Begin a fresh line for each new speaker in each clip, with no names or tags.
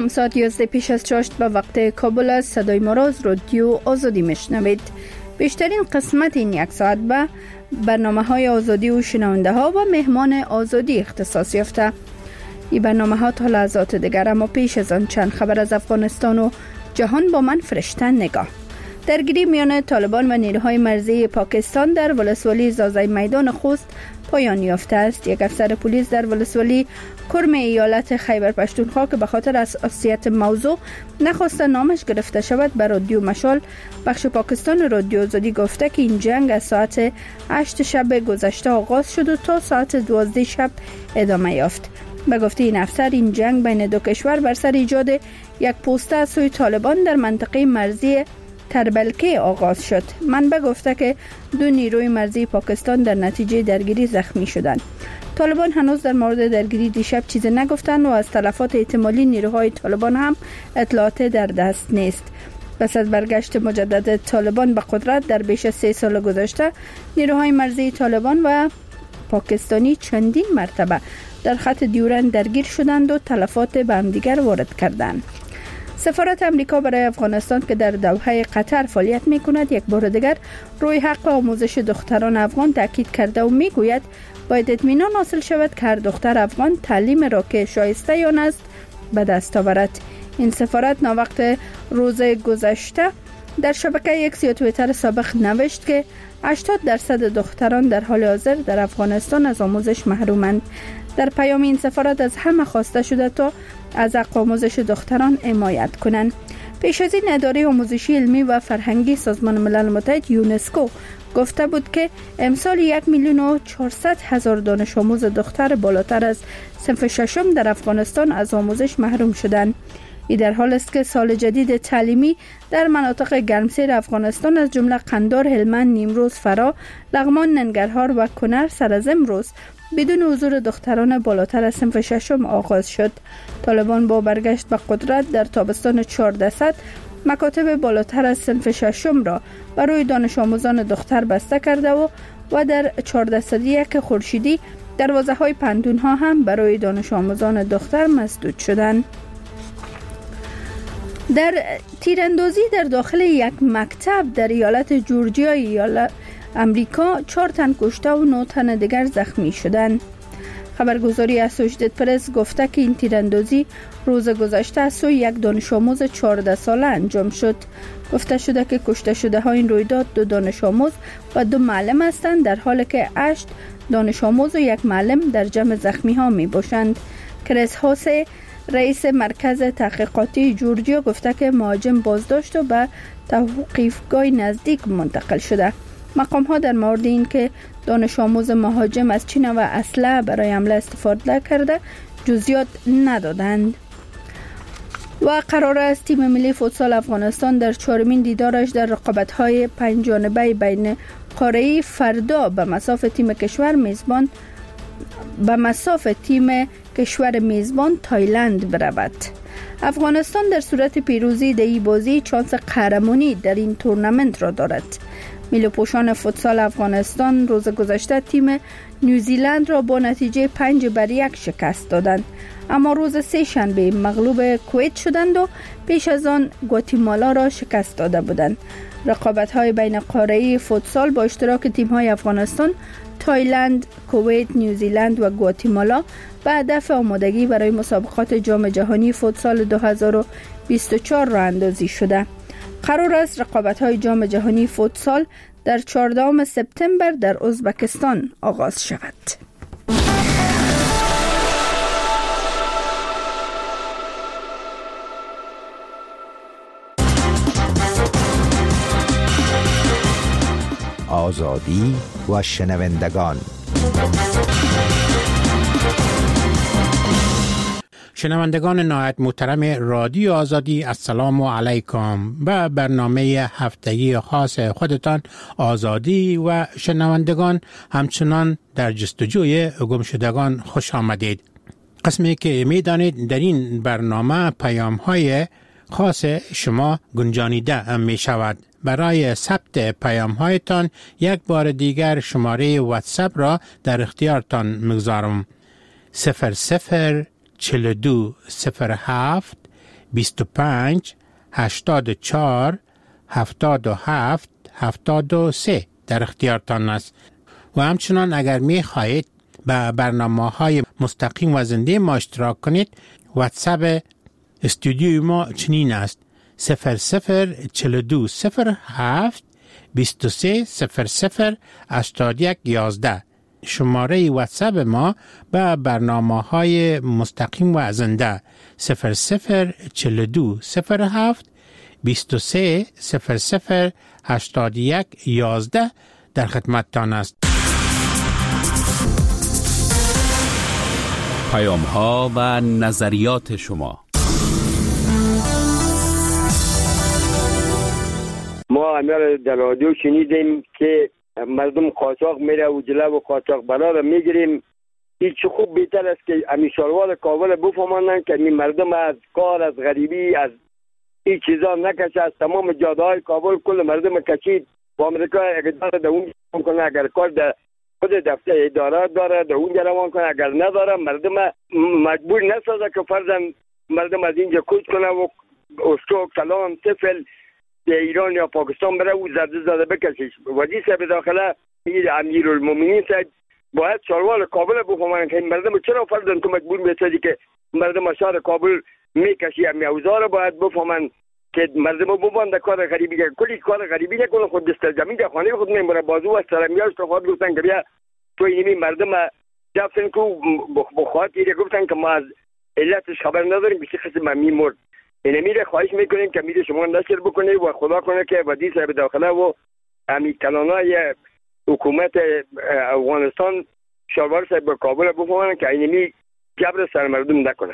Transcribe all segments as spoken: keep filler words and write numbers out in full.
سلام، ساعت یازده پیش از چاشت به وقت کابل است. صدای ما را از رادیو آزادی میشنوید. بیشترین قسمت این یک ساعت به برنامه های آزادی و شنونده ها و مهمان آزادی اختصاص یافته. این برنامه ها تا لحظات دیگر، اما پیش از آن چند خبر از افغانستان و جهان با من فرشته نگاه. درگیری میان طالبان و نیروهای مرزی پاکستان در ولسوالی زازای میدان خوست پایان یافته است. یک افسر پلیس در ولسوالی کرم ایالت خیبر پشتونخوا که به خاطر حساسیت موضوع نخواست نامش گرفته شود، به رادیو مشال بخش پاکستان رادیو آزادی گفته که این جنگ از ساعت هشت شب گذشته آغاز شد و تا ساعت دوازده شب ادامه یافت. به گفته این افسر، این جنگ بین دو کشور بر سر ایجاد یک پوسته از سوی طالبان در منطقه مرزی تربلکه آغاز شد. منبع گفته که دو نیروی مرزی پاکستان در نتیجه درگیری زخمی شدند. طالبان هنوز در مورد درگیری دیشب چیزی نگفتند و از تلفات احتمالی نیروهای طالبان هم اطلاعات در دست نیست. پس از برگشت مجدد طالبان به قدرت در بیش از سه سال گذشته، نیروهای مرزی طالبان و پاکستانی چندین مرتبه در خط دیورند درگیر شدند و تلفات به همدیگر وارد کردند. سفارت امریکا برای افغانستان که در دوحه قطر فعالیت می کند، یک بار دیگر روی حق آموزش دختران افغان تاکید کرده و می گوید باید اطمینان حاصل شود که هر دختر افغان تعلیم را که شایسته آن است به دست آورد. این سفارت ناوقت روز گذشته در شبکه ایکس یا توییتر سابق نوشت که هشتاد درصد دختران در حال حاضر در افغانستان از آموزش محرومند. در پیام این سفارت از همه خواسته شده تا از حق آموزش دختران حمایت کنند. پیش از این اداره آموزشی علمی و فرهنگی سازمان ملل متحد یونسکو گفته بود که امسال یک میلیون و چهارصد هزار دانش آموز دختر بالاتر از صنف ششم در افغانستان از آموزش محروم شدند. این در حال است که سال جدید تعلیمی در مناطق گرمسیر افغانستان از جمله قندار، هلمند، نیمروز، فرا، لغمان، ننگرهار و کنر سر از امروز بدون حضور دختران بالاتر از صنف ششم آغاز شد. طالبان با برگشت به قدرت در تابستان چهارده صد مکاتب بالاتر از صنف ششم را برای دانش آموزان دختر بسته کرده و و در چهارده صد و یک خورشیدی دروازه های پندون ها هم برای دانش آموزان دختر مسدود شدند. در تیراندازی در داخل یک مکتب در ایالت جورجیا ایالت امریکا چهار تن کشته و نه تن دیگر زخمی شدند. خبرگزاری اسوشیتد پرس گفته که این تیراندازی روز گذشته از سوی یک دانش آموز چهارده ساله انجام شد. گفته شده که کشته شده ها این رویداد دو دانش آموز و دو معلم هستند، در حالی که هشت دانش آموز و یک معلم در جمع زخمی ها می باشند. کریس هاسی رئیس مرکز تحقیقاتی جورجیا گفته که مهاجم بازداشت و به توقیفگاه نزدیک منتقل شده. مقام ها در مورد این که دانش آموز مهاجم از چین و اسلحه برای حمله استفاده کرده جزئیات ندادند. و قرار است تیم ملی فوتسال افغانستان در چهارمین دیدارش در رقابت‌های پنج جانبه بین قاره‌ای فردا به مساف تیم کشور میزبان به مساف تیم کشور میزبان تایلند برود. افغانستان در صورت پیروزی در این بازی چانس قهرمانی در این تورنمنت را دارد. ملی پوشان فوتسال افغانستان روز گذشته تیم نیوزیلند را با نتیجه پنج بر یک شکست دادند، اما روز سه شنبه مغلوب کویت شدند و پیش از آن گواتیمالا را شکست داده بودند. رقابت‌های بین قاره‌ای فوتسال با اشتراک تیم‌های افغانستان، تایلند، کویت، نیوزیلند و گواتیمالا به هدف آمادگی برای مسابقات جام جهانی فوتسال دو هزار و بیست و چهار راه اندازی شده. قرار است رقابت‌های جام جهانی فوتسال در چهاردهم سپتامبر در ازبکستان آغاز شود.
آزادی و شنوندگان.
شنوندگان نهایت محترم رادیو آزادی، السلام علیکم. به برنامه هفتگی خاص خودتان آزادی و شنوندگان همچنان در جستجوی گم شدگان خوش آمدید. قسمی که میدانید در این برنامه پیام های خاص شما گنجانیده می شود. برای ثبت پیام هایتان یک بار دیگر شماره واتساپ را در اختیارتان میگذارم. صفر صفر چهل و دو صفر هفت بیست و پنج هشتاد و چهار هفتاد و هفت هفتاد و سه در اختیارتان است. و همچنان اگر می خواهید به برنامه های مستقیم و زنده ما اشتراک کنید، واتساپ استودیوی ما چنین است: صفر صفر چهل و دو صفر هفت بیست و سه صفر صفر هشتاد و یک یازده. شماره واتساپ ما به برنامه های مستقیم و زنده صفر صفر چهل و دو صفر هفت بیست و سه صفر صفر هشتاد و یک یازده در خدمتتان است.
پیام ها و نظریات شما.
ما امیر در رادیو شنیدیم که مردم قاچاق میره و جلو و قاچاق برا رو میگیریم. این چه خوب بهتر است که امی شاروار کابل بفهمانن که این مردم از کار، از غریبی، از این چیزا نکشه. از تمام جاده های کابل کل مردم کشید و امریکا اقدار در اون کنه. اگر کار در خود دفتر اداره داره در اونجا روان کنه، اگر نداره مردم مجبور نسازه که فرضاً مردم از اینجا کوچ کنه و استوک کلان طفل به ایران یا پاکستان بره و زده زده بکشیش. وزیر صاحب داخله امیر المومنین صاحب باید شاروار کابل بفهمن که مردم چرا فرضاً تو مجبور میسازی که مردم شهر کابل میکشی. امی اوزار باید بفهمن که مردم ببند کار غریبی که کلی کار غریبی نکنه. خود دست زمین در خانه خود میمونه بازو و سرمیاش تو خود گفتن که بیا تو اینمی مردم دفن کو بخواد ایره گفتن که ما از علتش خبر نداریم بسی قسم میمرد. اینه میره خواهش میکنیم که میره شما نشر بکنه و خدا کنه که وزیر صاحب داخله و امی کلانای حکومت افغانستان شاروار صاحب کابل بفهمن که اینمی جبر سر مردم نکنه.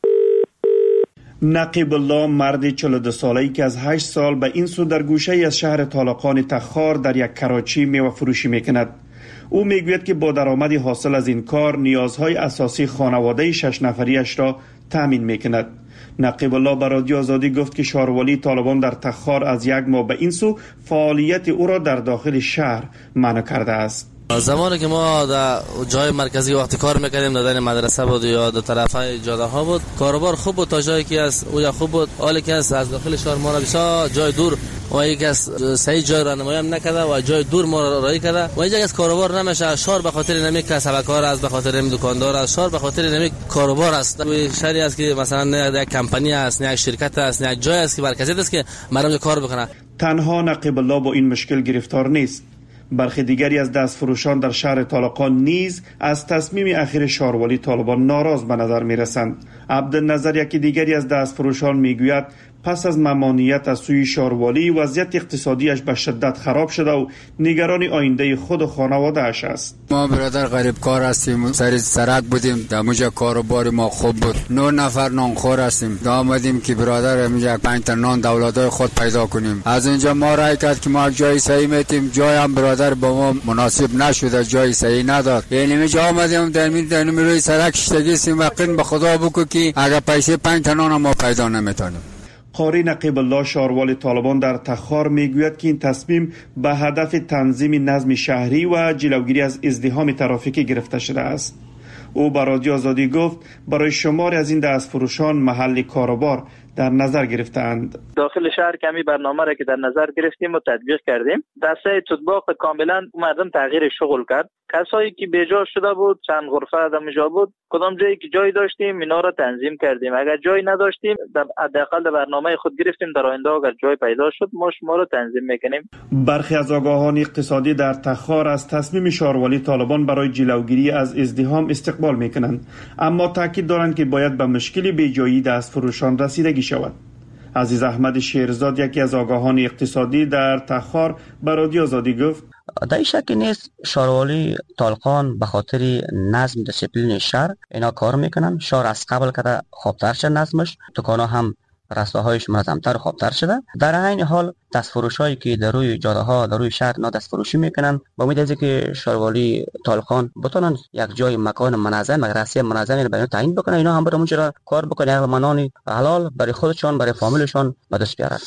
نقیب الله مرد چهل و دو ساله‌ای که از هشت سال به این سو در گوشه از شهر طالقان تخار در یک کراچی میوه فروشی میکند. او میگوید که با درآمدی حاصل از این کار نیازهای اساسی خانواده شش نفریش را تامین میکند. نقیب الله به رادیو آزادی گفت که شاروالی طالبان در تخار از یک ماه به این سو فعالیت او را در داخل شهر منع کرده است.
زمانی که ما در جای مرکزی وقتی کار میکردیم در مدرسه بود یا در طرفای جاده ها بود، کاروبار خوب بود تا جایی که از او خوب بود، حالی که از داخل شهر ما را بسیار جای دور و یک از صحیح جای راهنمایی هم نکرده و جای دور ما را راهی کرده و اینجا از کاروبار نمیشه. شهر به خاطر نمی کسبکار است، به خاطر نمی دکاندار است، شهر به خاطر نمی کاروبار است. شهری است که مثلا یک کمپانی است، یک شرکت است، یک جای است که مرکزیت است که مردم کار بکنه.
تنها نقیب الله با این مشکل گرفتار نیست. برخی دیگری از دستفروشان در شهر طالقان نیز از تصمیم اخیر شاروالی طالبان ناراض به نظر می رسند. عبدالنظر یکی دیگری از دستفروشان می گوید پس از ممانعت از سوی شاروالی وضعیت اقتصادیش به شدت خراب شده و نگران آینده خود و خانواده اش است.
ما برادر غریب کار هستیم، سر سرک بودیم، در موجه کاروبار ما خوب بود، نه نفر نانخور هستیم، دا آمدیم که برادر موجه پنج تا نان دولادای خود پیدا کنیم. از اینجا ما رای کرد که ما جای صحیح میتیم، جای هم برادر با ما مناسب نشده، جای صحیح نداد. یعنی میجا آمدیم در می در روی سرک شتگیسیم و قین به خدا بگو که اگر پیسه پنج تا نان ما پیدا نمیتونیم.
قاری نقیب الله شاروال طالبان در تخار میگوید که این تصمیم به هدف تنظیم نظم شهری و جلوگیری از ازدحام ترافیکی گرفته شده است. او به رادیو آزادی گفت برای شماری از این دستفروشان محل کاروبار در نظر گرفتند.
داخل شهر کمی برنامه را که در نظر گرفتیم و تطبیق کردیم. دسته تطبیق کاملا مردم تغییر شغل کرد. کسایی که بیجا شده بود چند غرفه دمجا بود، کدام جایی که جای داشتیم اینا را تنظیم کردیم. اگر جای نداشتیم حداقل در برنامه خود گرفتیم در آینده اگر جای پیدا شد ما شما را تنظیم میکنیم.
برخی از آگاهان اقتصادی در تخار از تصمیم شاروالی طالبان برای جلوگیری از ازدحام استقبال میکنند، اما تاکید دارند که باید به مشکل بیجایی دستفروشان رسیدگی شود. عزیز احمد شیرزاد یکی از آگاهان اقتصادی در تخار به رادیو آزادی گفت
در شک نیست شاروالی طالقان به خاطر نظم دسیپلین شهر اینا کار میکنن. شهر از قبل کده خوبتر شد نظمش، دکانا هم رستاهایش منظمتر و خوبتر شده. در این حال دستفروشایی که در روی جاده ها در روی شهر نا دستفروشی میکنن با امید از که شاروالی طالقان بتونن یک جای مکان منظم مدرسه منظمی رو برای تعیین بکنن، اینا هم برای اونجا کار بکنن، منانی حلال برای خودشان برای فامیلشان به دست بیارن.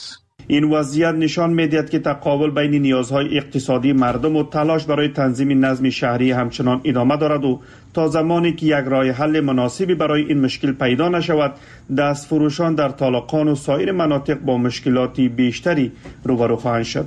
این وضعیت نشان می‌دهد که تقابل بین نیازهای اقتصادی مردم و تلاش برای تنظیم نظم شهری همچنان ادامه دارد و تا زمانی که یک راه حل مناسبی برای این مشکل پیدا نشود، دستفروشان در طالقان و سایر مناطق با مشکلاتی بیشتری روبرو خواهند شد.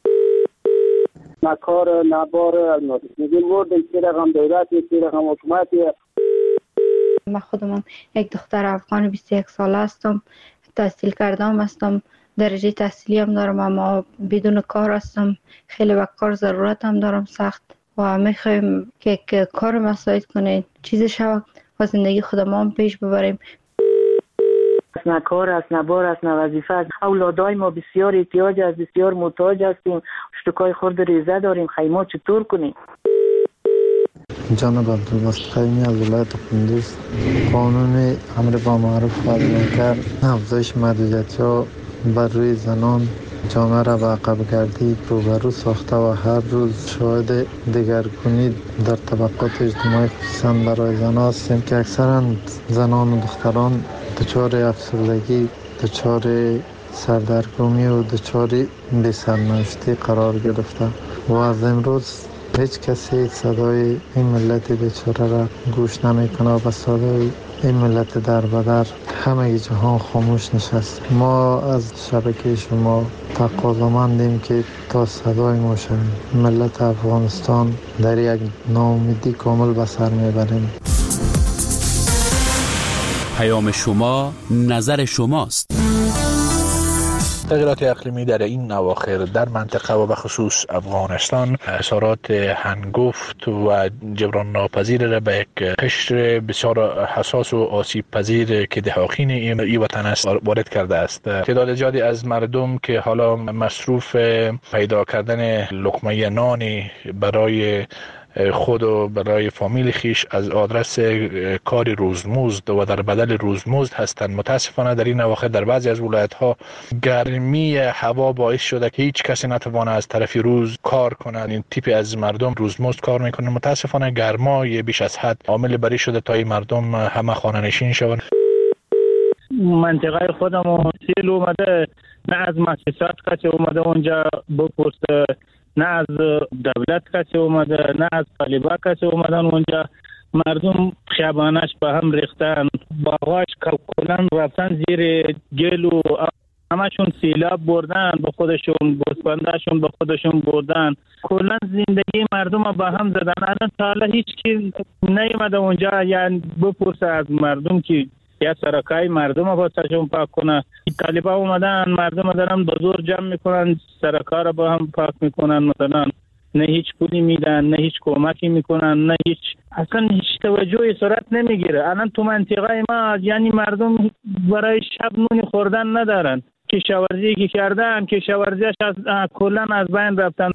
نکار نبار میگیم بردیم که رقم دولتی که رقم حکومتی.
من خودم یک دختر افغان بیست و یک ساله هستم، تحصیل کردم هستم، درجه تحصیلی هم دارم، اما بدون کار هستم. خیلی به کار ضرورت هم دارم سخت و میخوایم که کار مساعد کنید، چیز شود و زندگی خودم هم پیش ببریم.
نه کار است، نه بار است، نه وظیفه است. اولادای ما بسیار احتیاج است، بسیار محتاج هستیم. اشتکای خورد ریزه داریم، خیمات چطور کنیم؟
جناب عبدالباسط خیمی از ولایت کندوز. قانون امر با معروف و منکر افزایش محدودیت‌ها بر روی زنان جامعه را به عقب گردی روبرو ساخته و هر روز شاهد دگرگونی در طبقات اجتماعی خصوصا برای زنان هستیم که اکثرا زنان و دختران دچار افسردگی، دچار سردرگمی و دچار بی‌سرنوشتی قرار گرفته و از امروز هیچ کسی صدای این ملت بیچاره را گوش نمیکنه و صدای این ملت در بدر همه جهان خاموش نشست. ما از شبکه شما تقاضامندیم که تا صدای ما شویم. ملت افغانستان در یک ناامیدی کامل به سر میبریم.
پیام شما نظر شماست.
تغییرات اقلیمی در این اواخر در منطقه و به خصوص افغانستان اثرات هنگفت و جبران ناپذیر را به یک قشر بسیار حساس و آسیب پذیر که دهاقین این وطن است وارد کرده است. تعداد زیادی از مردم که حالا مصروف پیدا کردن لقمه نانی برای خود و برای فامیل خیش از آدرس کار روزمزد و در بدل روزمزد هستند. متاسفانه در این اواخر در بعضی از ولایت‌ها گرمی هوا باعث شده که هیچ کسی نتوانه از طرف روز کار کنند. این تیپی از مردم روزمزد کار میکنند. متاسفانه گرمای بیش از حد عامل بری شده تا این مردم همه خانه نشین شوند.
منطقه خودم سیل اومده، نه از مؤسسات کسی اومده اونجا بپرسه، نه از دولت کسی اومده، نه از طالبا کسی اومدن اونجا. مردم خیابانش به هم ریختن، باغاش کلن رفتن زیر گل و همشون سیلاب بردن به خودشون، بوسبندهشون به خودشون بردن. کلن زندگی مردم به هم زدن. الان تا حالا هیچ کی نیومده اونجا یعنی بپرسه از مردم که یا سرکای مردم رو باشون پاک کنه. طالبا اومدن مردم دارن بزرگ جمع میکنن، سرکا رو با هم پاک میکنن مثلا. نه هیچ پولی میدن، نه هیچ کمکی میکنن، نه هیچ اصلا هیچ توجهی صورت نمیگیره. الان تو منطقه ما یعنی مردم برای شب نون خوردن ندارن. کشاورزی که کردن کشاورزیش از کلا از بین رفتن.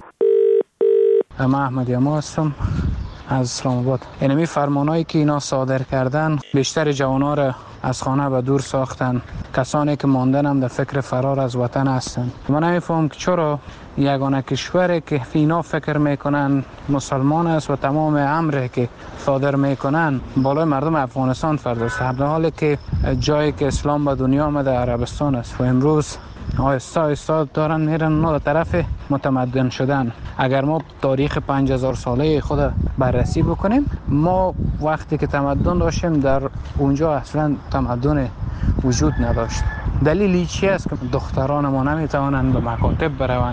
من احمدی اما هستم از اسلام آباد. اینمی فرمانایی که اینا صادر کردن بیشتر جوانا را از خانه به دور ساختن. کسانی که ماندن هم در فکر فرار از وطن هستن. من نمیفهم که چرا یگانه کشوری که اینا فکر میکنن مسلمان است و تمام امری که صادر میکنن بالای مردم افغانستان فرداست، در حالی که جایی که اسلام به دنیا آمده عربستان است و امروز آهسته آهسته دارن میرن اونا طرف متمدن شدن. اگر ما تاریخ پنج هزار ساله خود بررسی بکنیم، ما وقتی که تمدن داشتیم در اونجا اصلا تمدن وجود نداشت. دلیلی چی است که دختران ما نمیتوانند به مکاتب بروند؟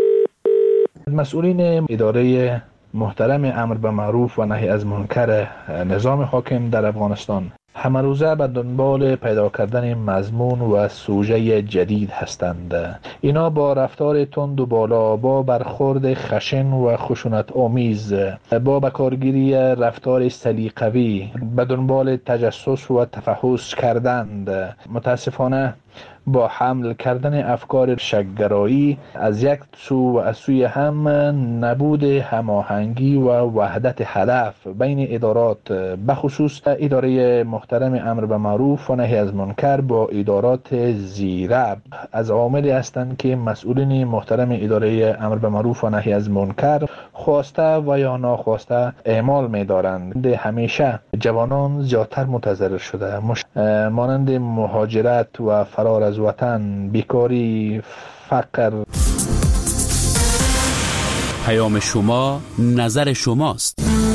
مسئولین اداره محترم امر به معروف و نهی از منکر نظام حاکم در افغانستان همه روزه به دنبال پیدا کردن مضمون و سوژه جدید هستند. اینا با رفتار تند و بالا، با برخورد خشن و خشونت آمیز، با بکارگیری رفتار سلیقه‌ای به دنبال تجسس و تفحص کردند. متاسفانه با حمل کردن افکار شک‌گرایی از یک سو و از سوی هم نبود هماهنگی و وحدت هدف بین ادارات، بخصوص اداره محترم امر به معروف و نهی از منکر با ادارات زیرب، از عواملی هستند که مسئولین محترم اداره امر به معروف و نهی از منکر خواسته و یا ناخواسته اعمال می‌دارند. همیشه جوانان زیادتر متضرر شده، مانند مهاجرت و فرار از وطن، بیکاری، فقر.
پیام شما نظر شماست.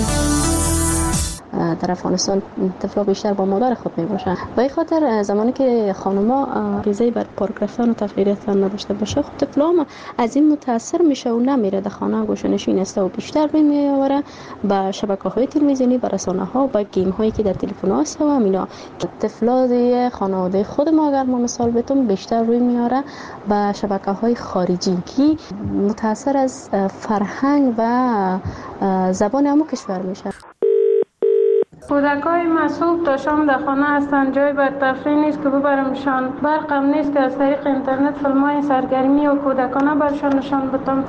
در افغانستان طفلا بیشتر با مادر خود می باشن. به این خاطر زمانی که خانم‌ها غذای بر پارک رفتن و تفریح رفتن نداشته باشه، خب طفلا هم از این متاثر میشه و نمیره در خانه گوشه‌نشین است و بیشتر روی میآوره به شبکه‌های تلویزیونی، به رسانه‌ها، به گیم هایی که در تلفن هست و همینا. طفلا خانواده خود ما اگر ما مثال بتون بیشتر روی میاره به شبکه‌های خارجی که متاثر از فرهنگ و زبان همون کشور میشه.
کودکای مسئول تا شام در خانه هستند، جای بر تفریح نیست که ببرمشان، برق هم نیست که از طریق اینترنت فیلم‌های سرگرمی و کودکانه برشان نشان بدم.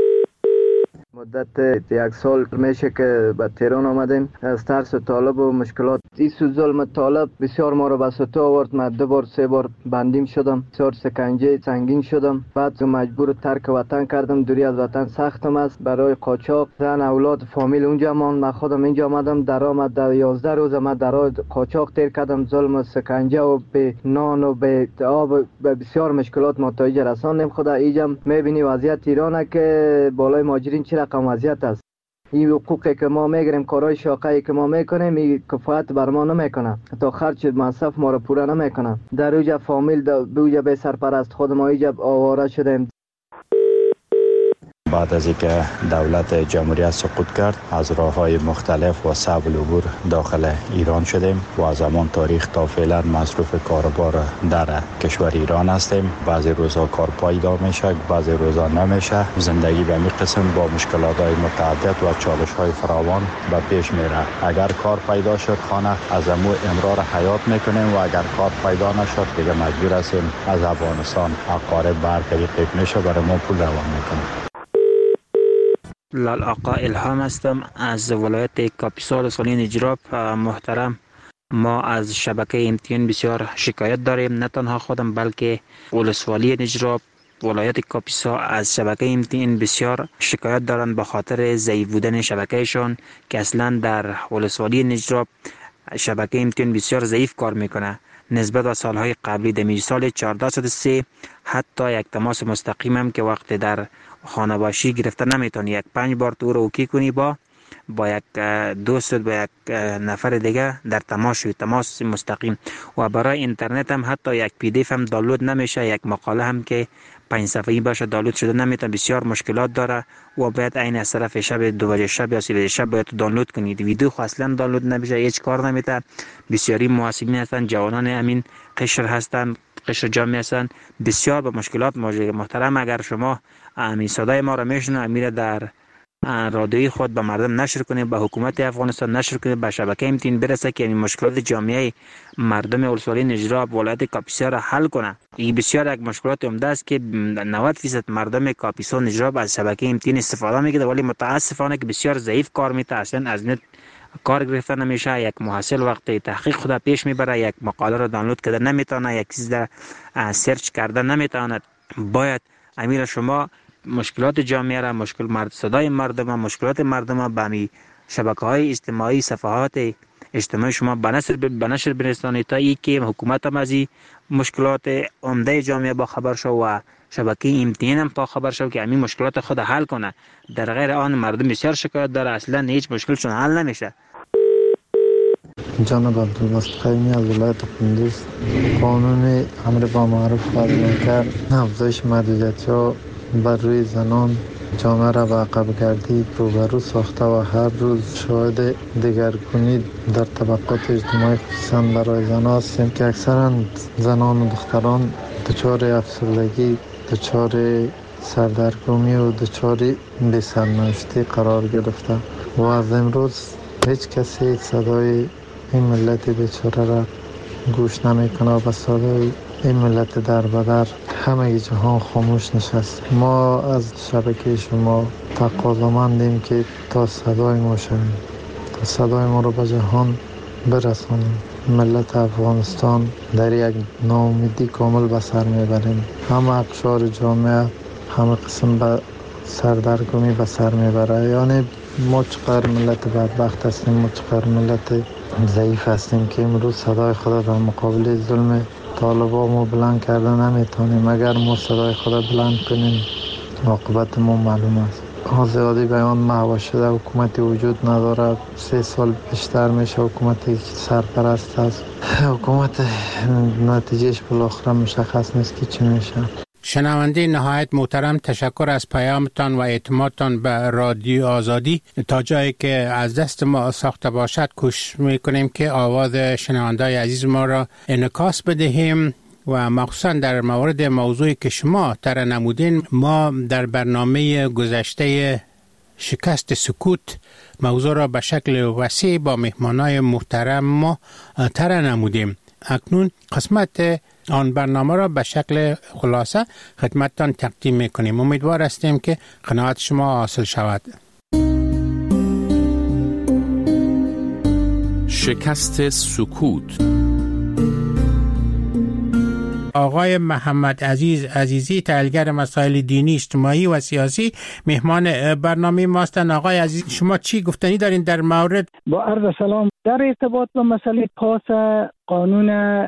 مدت یک سال میشه که به تهران آمدیم. از ترس طالب و مشکلات این ظلم طالب بسیار ما رو به سطح آورد. من دو بار سه بار بندیم شدم، بسیار سکنجه سنگین شدم. بعد مجبور ترک وطن کردم. دوری از وطن سختم است. برای قاچاق زن اولاد فامیل اونجا مان، من خودم اینجا آمدم. درآمد در یازده روز من در قاچاق تیر کردم. ظلم و سکنجه و به نان و به آب به بسیار مشکلات متوجه رساندیم. خدا اینجا میبینی وضعیت ایرانه که بالای مهاجرین چه رقم وضعیت است. این حقوقی که ما میگیریم، کارهای شاقه‌ای که ما میکنیم، این کفایت بر ما نمیکنه، تا خرج مصرف ما رو پوره نمیکنه. در اوجا فامیل بوجا به سرپرست خود ما اینجا آواره شدیم.
بعد از اینکه دولت جمهوریت سقوط کرد، از راه‌های مختلف و صعب العبور داخل ایران شدیم و از همان تاریخ تا فعلا مصروف کاربار در کشور ایران هستیم. بعضی روزها کار پایدار میشه، بعضی روزها نمیشه. زندگی به این قسم با مشکلات‌های متعدد و چالش‌های فراوان به پیش میره. اگر کار پیدا شد، خانه از امو امرار حیات میکنیم و اگر کار پیدا نشد، دیگه مجبور هستیم از افغانستان اقارب بر طریق میشه برای ما پول روان میکنیم.
لال آقا الهام هستم از ولایت کاپیسا ولسوالی نجراب. محترم، ما از شبکه ام تی ان بسیار شکایت داریم، نه تنها خودم بلکه ولسوالی نجراب، ولایت کاپیسا از شبکه ام تی ان بسیار شکایت دارند به خاطر ضعیف بودن شبکهشان که اصلا در ولسوالی نجراب شبکه ام تی ان بسیار ضعیف کار میکنه نسبت به سالهای قبلی. در سال چهارده صد و سه حتی یک تماس مستقیم هم که وقت در خانه باشی گرفته نمیتونی، یک پنج بار تو رو اوکی کنی با با یک دوست با یک نفر دیگه در تماس شوی، تماس مستقیم. و برای اینترنت هم حتی یک پی دی اف هم دانلود نمیشه، یک مقاله هم که پنج صفحه‌ای باشه دانلود شده نمیتونه، بسیار مشکلات داره و باید عین از طرف شب دو بجه شب یا سه بجه شب باید دانلود کنید. ویدیو خو اصلا دانلود نمیشه، هیچ کار نمیته. بسیاری محاسبین هستن، جوانان همین قشر هستن، قشر جامعه هستن، بسیار به مشکلات مواجه. محترم، اگر شما همین صدای ما را میشنو، امیر در رادیوی خود به مردم نشر کنید، به حکومت افغانستان نشر کنید، به شبکه ام تی ان برسه که این مشکلات جامعه مردم ولسوالی نجراب ولایت کاپیسا را حل کنه. این بسیار یک مشکلات عمده است که نود درصد مردم کاپیسا نجراب از شبکه ام تی ان استفاده میکنه، ولی متاسفانه که بسیار ضعیف کار میته، اصلا از نت کار گرفته نمیشه. یک محصل وقتی تحقیق خود پیش میبره، یک مقاله را دانلود کرده نمیتونه، یک چیز را سرچ کرده نمیتونه. باید امیر شما مشکلات جامعه را، مشکل مرد صدای مردم، مشکلات مردم به می شبکه‌های اجتماعی، صفحات اجتماعی شما به نشر به نشر برسانید تا ای که حکومت هم از این مشکلات عمده جامعه با خبر شو و شبکه ام تی ان هم با خبر شو که همین مشکلات خود حل کنه. در غیر آن مردم بسیار شکایت داره، اصلا هیچ مشکلشون حل نمیشه.
جناب عبدالباسط خیمی از ولایت کندوز، قانون امر با معروف و منکر افزایش محدودیت‌ها بر روی زنان جامعه را به عقب گردی روبرو ساخته و هر روز شاهد دگرگونی در طبقات اجتماعی خصوصا برای زنان هستیم که اکثرا زنان و دختران دچار افسردگی، دچار سردرگمی و دچار بی‌سرنوشتی قرار گرفته و از امروز هیچ کسی صدای این ملت بیچاره را گوش نمیکنه و به صدای این ملت در بدر همه جهان خاموش نشست. ما از شبکه شما تقاضامندیم که تا صدای ما شویم، تا صدای ما رو به جهان برسانیم. ملت افغانستان در یک ناامیدی کامل به سر میبریم، همه اقشار جامعه همه قسم به سردرگمی به سر میبره. یعنی ما چقدر ملت بدبخت هستیم، ما چقدر ملت ضعیف هستیم که امروز صدای خود در مقابل ظلم طالبا ما بلند کردن نمیتونیم. اگر ما صدای خود بلند کنیم عاقبت ما معلوم است. آزادی بیان محو شده، حکومتی وجود نداره. سه سال بیشتر میشه حکومتی سرپرست است. حکومت نتیجهش بالاخره مشخص نیست که چی میشه.
شنونده نهایت محترم، تشکر از پیامتان و اعتمادتان به رادیو آزادی. تا جایی که از دست ما ساخته باشد کوشش میکنیم که آواز شنوندای عزیز ما را انعکاس بدهیم و مخصوصا در مورد موضوعی که شما طرح نمودین. ما در برنامه گذشته شکست سکوت موضوع را به شکل وسیع با مهمانای محترم ما طرح نمودیم. اکنون قسمت آن برنامه را به شکل خلاصه خدمتتان تقدیم میکنیم. امیدوار هستیم که قناعت شما حاصل شود.
شکست سکوت.
آقای محمد عزیز عزیزی، تحلیلگر مسائل دینی، اجتماعی و سیاسی، مهمان برنامه ماستن. آقای عزیز، شما چی گفتنی دارین در مورد؟
با عرض سلام. در ارتباط با مسئله پاس قانون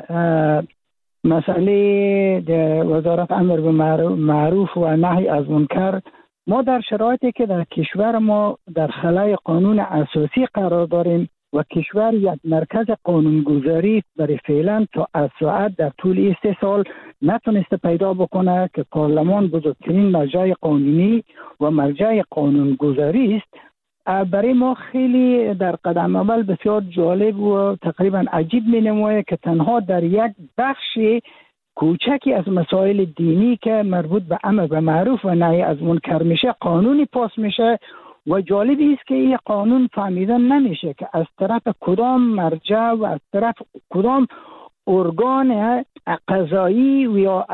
مسئله وزارت امر به معروف و نهی از منکر، ما در شرایطی که در کشور ما در خلای قانون اساسی قرار داریم و کشور یک مرکز قانونگذاری برای فعلا تا از ساعت در طول این سه سال نتونسته پیدا بکنه که پارلمان بزرگترین مرجع قانونی و مرجع قانونگذاری است. برای ما خیلی در قدم اول بسیار جالب و تقریبا عجیب می نماید که تنها در یک بخش کوچکی از مسائل دینی که مربوط به امر به معروف و نهی از منکر میشه قانونی پاس میشه و جالبی است که این قانون فهمیدن نمیشه که از طرف کدام مرجع و از طرف کدام ارگان قضایی و یا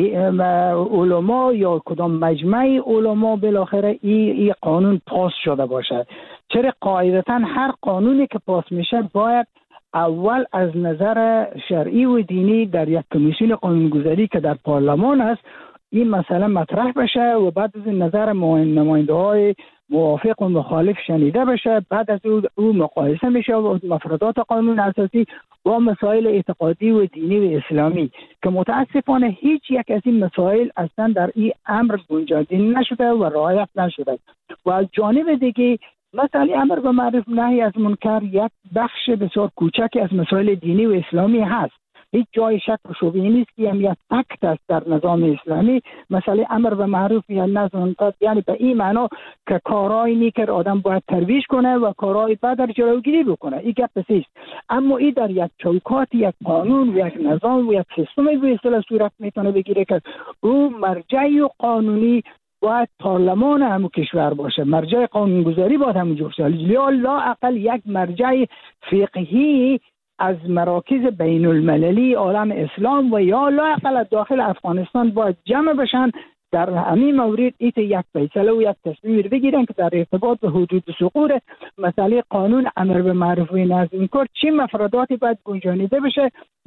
علما یا کدام مجمع علما بالاخره این ای قانون پاس شده باشه. چرا قاعدتا هر قانونی که پاس میشه باید اول از نظر شرعی و دینی در یک کمیسیون قانونگذاری که در پارلمان است این مسئله مطرح بشه و بعد از نظر نماینده های موافق و مخالف شنیده بشه. بعد از او, او مقایسه میشه و مفردات قانون اساسی با مسائل اعتقادی و دینی و اسلامی که متاسفانه هیچ یک از این مسائل اصلا در این امر گنجانده نشده و رعایت نشده. و از جانب دیگه مسئله امر به معروف نهی از منکر یک بخش بسیار کوچکی از مسائل دینی و اسلامی هست. هیچ جای شک و شبهه‌ای نیست که هم یک فکت است در نظام اسلامی. مسئله امر به معروف یا نهی از منکر یعنی به این معنا که کارهای نیک آدم باید ترویج کنه و کارهای بد را جلوگیری بکنه. این گپ است. اما این در یک چوکات یک قانون و یک نظام و یک سیستم به اصطلاح صورت میتونه بگیره که او مرجعی و قانونی باید پارلمان همون کشور باشه، مرجع قانونگذاری باید همونجور باشه، یا لا اقل یک مرجع فقهی از مراکز بین المللی عالم اسلام و یا لا اقل داخل افغانستان باید جمع بشن در همین مورد ایت یک فیصله و یک تصمیم بگیرن که در ارتباط به حدود سقوط مسئله قانون امر به معروف و نهی از منکر چه مفرداتی باید گنجانیده بشه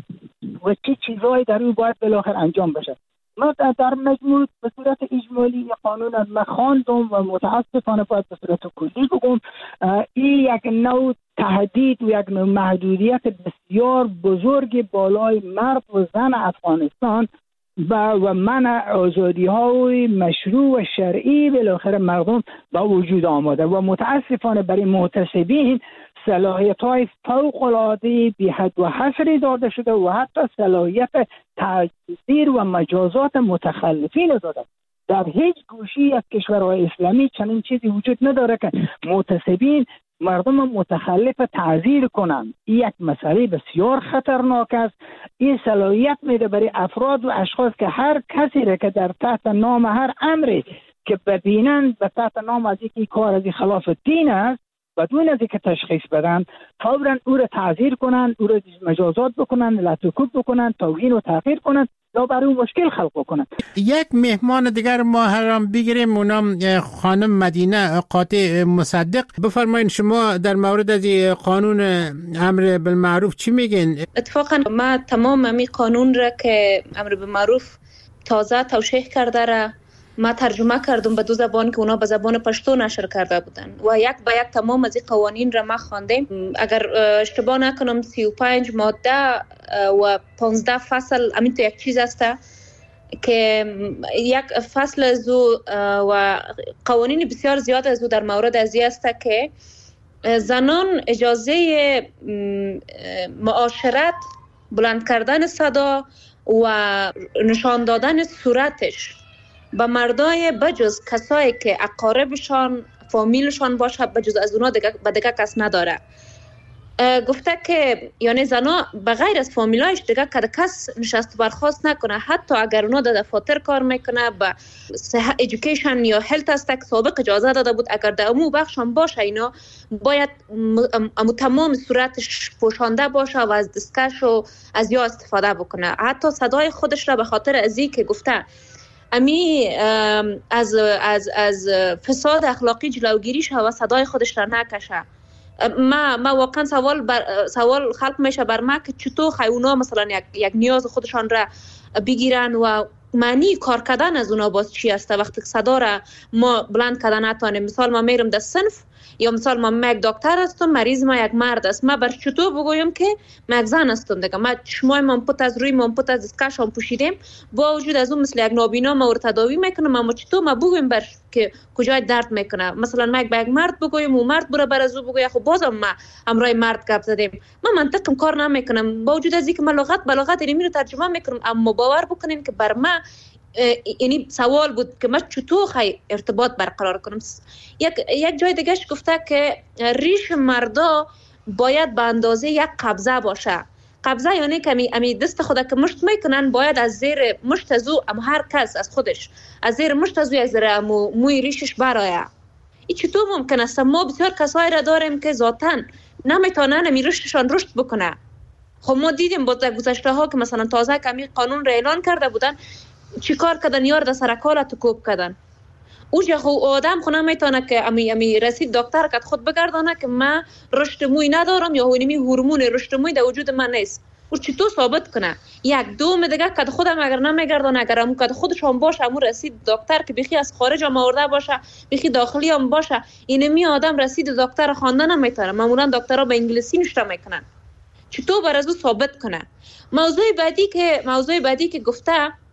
و چه چیزایی در اون باید بالاخره انجام بشه. ما در مجموع به صورت اجمالی قانون از مخاندم و متاسفانه باید به صورت کلی بگم این یک نوع تهدید و یک نوع محدودیت بسیار بزرگ بالای مرد و زن افغانستان و منع آزادی های مشروع و شرعی بالاخره مردم با وجود آمده و متاسفانه برای معتصبین صلاحیت های فوق العاده بی حد و حصری داده شده و حتی صلاحیت تعزیر و مجازات متخلفین داده. در هیچ گوشی از کشورهای اسلامی چنین چیزی وجود نداره که معتصبین مردم متخلف تعزیر کنند. این یک مسئله بسیار خطرناک است. این صلاحیت میده برای افراد و اشخاص که هر کسی را که در تحت نام هر امری که ببینند به تحت نام از اینکه کار از خلاف دین است بدون از اینکه تشخیص بدن فوراً او را تعزیر کنند، او را مجازات بکنند، لطوکوب بکنند، توهین و تحقیر کنند یا برای مشکل خلق بکنند.
یک مهمان دیگر ما هم بگیریم، اونم خانم مدینه قاطع مصدق. بفرمایید شما در مورد از قانون امر بالمعروف چی میگین؟
اتفاقا ما تمام می قانون را که امر بالمعروف تازه توشیح کرده را
ما ترجمه کردم به دو زبان که اونا به زبان پشتو نشر کرده بودن و یک به یک تمام از این قوانین را ما خواندیم. اگر اشتباه نکنم سی و پنج ماده و پانزده فصل همین تو یک چیز است که یک فصل از و قوانین بسیار زیاد از در مورد از است که زنان اجازه معاشرت، بلند کردن صدا و نشان دادن صورتش به مردای بجز کسایی که اقاربشان فامیلشان باشه بجز از اونا دیگه به دیگه کس نداره. گفته که یعنی زنا بغیر از فامیلایش دیگه که کس نشست برخواست نکنه، حتی اگر اونا در دفاتر کار میکنه به صحت ایژوکیشن یا هلت است که سابق اجازه داده بود اگر در امو بخشان باشه اینا باید امو تمام صورتش پوشانده باشه و از دستکش و از یا استفاده بکنه. حتی صدای خودش را به خاطر ازی که گفته امی از از از فساد اخلاقی جلوگیری شه و صدای خودش را نکشه. ما ما واقعا سوال بر سوال خلق میشه بر ما که چطور خیونا مثلا یک یک نیاز خودشان را بگیرن و معنی کار کردن از اونا باز چی است وقتی صدا را ما بلند کردن نتونیم. مثال ما میرم در صنف یا مثال ما یک دکتر هستم، مریض ما یک مرد است، ما بر چطور بگویم که ما یک زن هستم دیگه. ما چشمای ما پت از روی ما پت از دستکشم پوشیدیم با وجود از اون مثل یک نابینا ما رو تداوی میکنم، اما چطور ما بگویم بر که کجای درد میکنه. مثلا ما یک به یک مرد بگویم و مرد بره بر از او بگویم خب بازم ما امرای مرد گپ زدیم. ما منطقم کار نمیکنم با وجود از اینکه ما لغت به لغت اینو رو ترجمه میکنم، اما باور بکنین که بر ما یعنی سوال بود که من چطور خی ارتباط برقرار کنم. یک یک جای دیگهش گفته که ریش مردا باید به اندازه یک قبضه باشه. قبضه یعنی که امی, امی دست خود که مشت میکنن باید از زیر مشت ازو ام هر کس از خودش از زیر مشت ازو از زیر امو موی ریشش برایه. این چطور ممکن است؟ ما بسیار کسایی را داریم که ذاتاً نمیتونن امی رشدشان رشد بکنه. خب ما دیدیم با گذشته ها که مثلا تازه کمی قانون را اعلان کرده بودن چیکار کردن؟ یار در سرکاله تو کوب کردن. اوجا خو آدم خو نمیتونه که امی امی رسید دکتر کد خود بگردانه که من رشد موی ندارم یا هونمی هورمون رشد موی در وجود من نیست. او چطور ثابت کنه؟ یک دوم دیگه کد خودم اگر نمیگردانه، اگر امو کد خودش هم باشه امو رسید دکتر که بخی از خارج هم آورده باشه بخی داخلی هم باشه اینمی آدم رسید دکتر خواندن نمیتونه. معمولا دکترها به انگلیسی نوشته میکنن. چطور بر از او ثابت کنه؟ موضوع بعدی که موضوع بعدی که گفته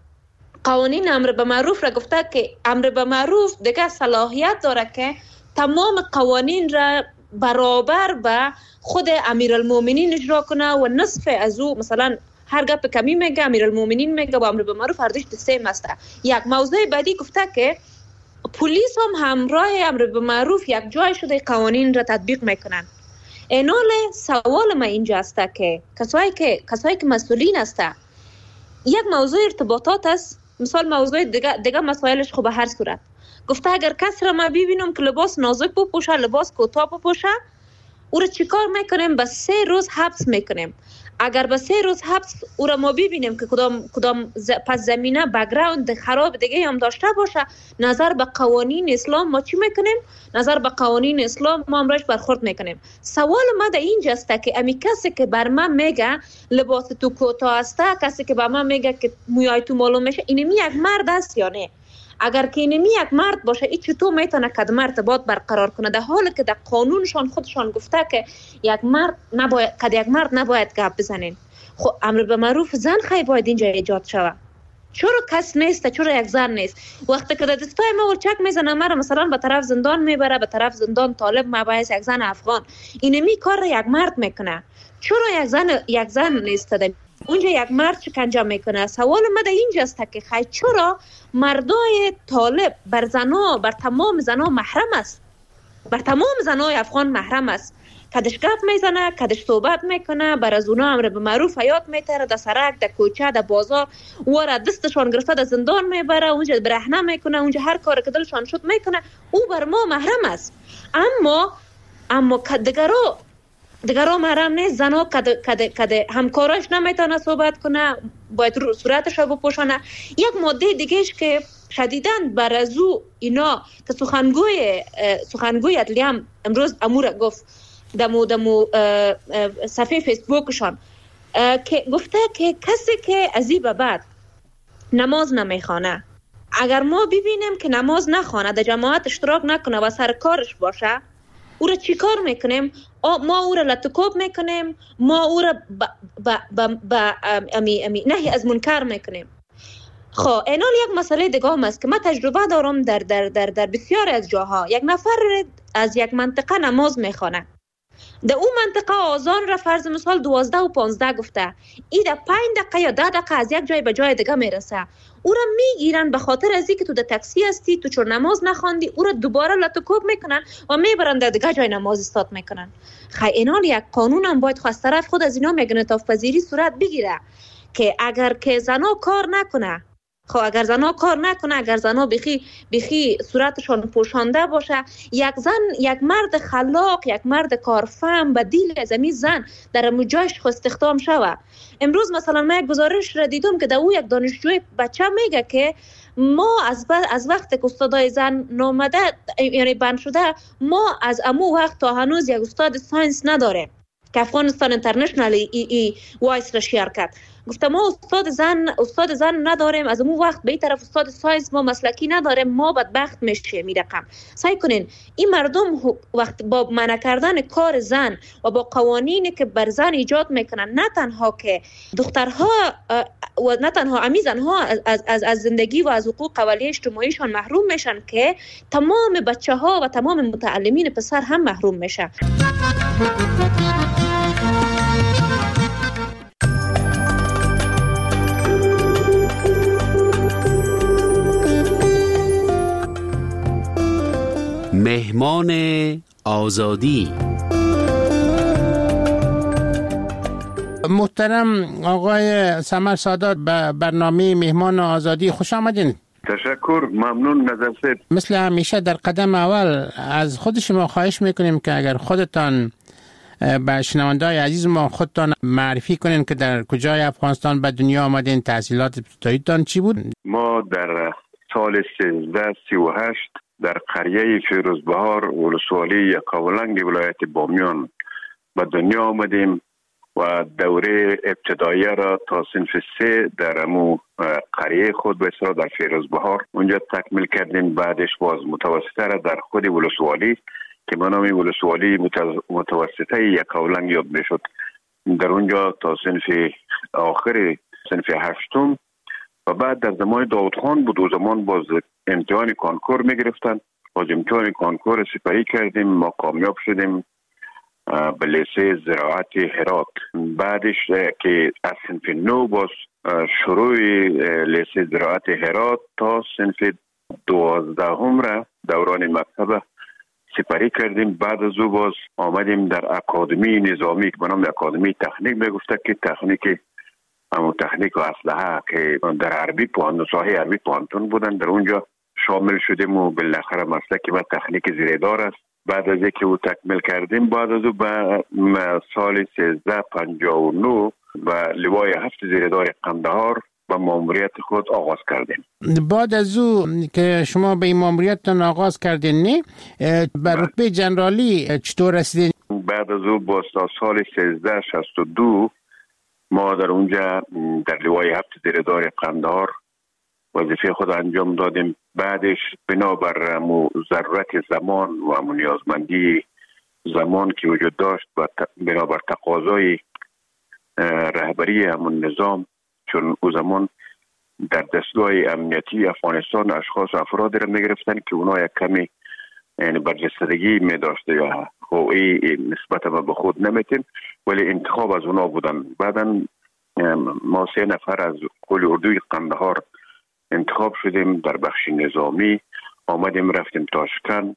قوانین امر به معروف را گفته که امر به معروف دیگه صلاحیت داره که تمام قوانین را برابر به خود امیرالمومنین اجرا کنه و نصف از او مثلا هر گپ کمی میگه امیرالمومنین میگه با امر به معروف هر دوش سیم است. یک موضوع بعدی گفته که پلیس هم همراه امر به معروف یک جای شده قوانین را تطبیق میکنن. اینال سوال ما اینجا است که کسایی که کسایی که مسئولین است یک موضوع ارتباطات است. مثال موضوع دیگه دیگه مسائلش خب به هر صورت گفته اگر کس را ما ببینم که لباس نازک بپوشه لباس کوتاه بپوشه او را چیکار میکنیم؟ به سه روز حبس میکنیم. اگر به سه روز حبس او را ما ببینیم که کدام کدام ز... پس زمینه بک‌گراند خراب دیگه هم داشته باشه نظر به قوانین اسلام ما چی میکنیم؟ نظر به قوانین اسلام ما امرش برخورد میکنیم. سوال ما در اینجاست که امی کسی که بر من میگه لباس تو کوتاه است، کسی که بر من میگه که موهای تو معلوم میشه، اینمی یک مرد است یا نه؟ اگر که اینمی یک مرد باشه این چطور میتونه کدام ارتباط برقرار کنه در حالی که در قانونشان خودشان گفته که یک مرد نباید کد یک مرد نباید گپ بزنین. خب امر به معروف زن خیلی باید اینجا ایجاد شود. چرا کس نیست؟ چرا یک زن نیست؟ وقتی که در دستای ما ولچک میزنه مرا مثلا به طرف زندان میبره، به طرف زندان طالب مباحث یک زن افغان، اینمی کار را یک مرد میکنه. چرا یک زن یک زن نیست؟ اونجا یک مرد شکنجه میکنه. سوال ما در اینجاست که خیلی چرا مردای طالب بر زنا بر تمام زنا محرم است؟ بر تمام زنای افغان محرم است. کدش گپ میزنه، کدش صحبت میکنه، بر از اونا امر به معروف حیات میتره، در سرک، در کوچه، در بازار ور دستشان گرفته در زندان میبره، اونجا برهنه میکنه، اونجا هر کار که دلشان شد میکنه. او بر ما محرم است. اما اما دیگرو دیگرو محرم نیست. زنا کد کد کد همکاراش نمیتونه صحبت کنه، باید صورتش رو بپوشانه. یک ماده دیگهش که شدیداً بر از او اینا که سخنگوی سخنگوی عدلیه هم امروز امور گفت دمو دمو صفحه فیسبوکشان که گفته که کسی که از این به بعد نماز نمیخوانه، اگر ما ببینیم که نماز نخوانه، در جماعت اشتراک نکنه و سر کارش باشه، او را چی کار میکنیم؟ ما او را لطکوب میکنیم، ما او را با, با, با, با امی امی نهی از منکر میکنیم. خب اینال یک مسئله دیگه هم است که من تجربه دارم در در در در بسیار از جاها. یک نفر از یک منطقه نماز میخوانه، در اون منطقه آذان را فرض مثال دوازده و پانزده گفته، ای در پنج دقیقه یا ده دقیقه از یک جای به جای دیگه میرسه، او را میگیرن به خاطر از اینکه تو در تاکسی هستی، تو چون نماز نخواندی، او را دوباره لطکوب میکنن و میبرن در دیگه جای نماز استاد میکنن. خیلی اینال یک قانون هم باید خواست طرف خود از اینا میگنطاف پذیری صورت بگیره که اگر که زنا کار نکنه، خب اگر زنا کار نکنه، اگر زنا بخی بخی صورتشان پوشانده باشه، یک زن، یک مرد خلاق، یک مرد کارفهم به دیل از این زن در مجاش خو استخدام شوه. امروز مثلا من یک گزارش را دیدم که در او یک دانشجوی بچه میگه که ما از از وقتی که استادای زن نامده یعنی بند شده، ما از امو وقت تا هنوز یک استاد ساینس نداره که افغانستان اینترنشنال ای ای وایس را شیر کرد. گفتم ما استاد زن استاد زن نداریم، از اون وقت به این طرف استاد ساینس ما مسلکی نداریم، ما بدبخت میشه. می رقم سعی کنین این مردم وقت با منع کردن کار زن و با قوانینی که بر زن ایجاد میکنن، نه تنها که دخترها و نه تنها امی زنها از از از زندگی و از حقوق اولیه اجتماعیشان محروم میشن، که تمام بچه ها و تمام متعلمین پسر هم محروم میشن.
مهمان آزادی.
محترم آقای سمر سادات به برنامه مهمان آزادی خوش آمدین.
تشکر، ممنون نظر.
مثل همیشه در قدم اول از خود شما خواهش میکنیم که اگر خودتان به شنونده‌های عزیز ما خودتان معرفی کنین که در کجای افغانستان به دنیا آمدین، تحصیلات ابتداییتان چی بود؟
ما در سال سیزده سی و هشت در قریه فیروزبهار ولسوالی یکاولنگ ولایت بامیان به دنیا آمدیم و دوره ابتدایی را تا صنف سه در امو قریه خود به اصطلاح در فیروزبهار اونجا تکمیل کردیم. بعدش باز متوسطه را در خود ولسوالی که به نام ولسوالی متوسطه یکاولنگ یاد میشد، در اونجا تا صنف آخر صنف هشتم و بعد در زمان داود خان بود. و زمان باز امتحان کانکور می گرفتن، باز امتحان کانکور سپری کردیم، ما کامیاب شدیم به لیسه زراعت هرات. بعدش که از صنف نو باز شروع لیسه زراعت هرات تا صنف دوازدهم را دوران مکتب سپری کردیم. بعد از او باز آمدیم در اکادمی نظامی که به نام اکادمی تکنیک می گفته که تکنیک اما تکنیک و اسلحه که در عربی پوهنتون ساحه عربی پوهنتون بودن، در اونجا شامل شدیم و بالاخره مسلک و تکنیک زیردار است. بعد از اینکه او تکمیل کردیم، بعد از او به سال سیزده پنجاه و نه و لوای هفت زیردار قندهار به ماموریت خود آغاز کردیم.
بعد از او که شما به این ماموریتتان آغاز کردین، نه به رتبه جنرالی چطور رسیدین؟
بعد از او با سال سیزده شصت و دو ما در اونجا در لوای هفت زیردار قندهار وظیفه خود انجام دادیم. بعدش بنابر ضرورت زمان و نیازمندی زمان که وجود داشت و بنابر تقاضای رهبری همون نظام، چون او زمان در دستگاه امنیتی افغانستان اشخاص افرادی را میگرفتن که اونا یک کمی یعنی برجستگی می داشته یا هوی نسبت ما به خود نمیتین، ولی انتخاب از اونا بودن. بعدا ما سه نفر از کل اردوی قندهار انتخاب شدیم در بخش نظامی، آمدیم رفتیم تاشکند،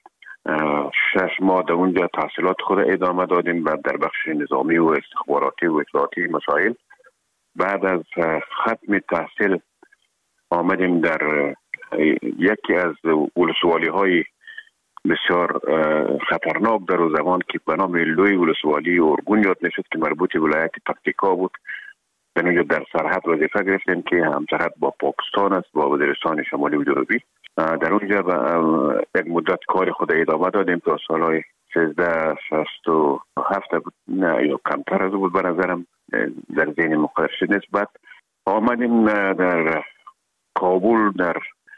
شش ماه در اونجا تحصیلات خود ادامه دادیم. بعد در بخش نظامی و استخباراتی و اطلاعاتی مسائل. بعد از ختم تحصیل آمدیم در یکی از ولسوالی های بسیار خطرناک در اون زمان که به نام لوی ولسوالی ارگون یاد میشد که مربوط ولایت پکتیکا بود. در اونجا در سرحد وظیفه گرفتیم که هم سرحد با پاکستان است، با وزیرستان شمالی و جنوبی. در اونجا یک مدت کار خود ادامه دادیم تا سالهای سیزده شصت و هفت بود، نه یا کمتر از بود به نظرم، در ذهن مقرر شد نیست. بعد آمدیم در کابل در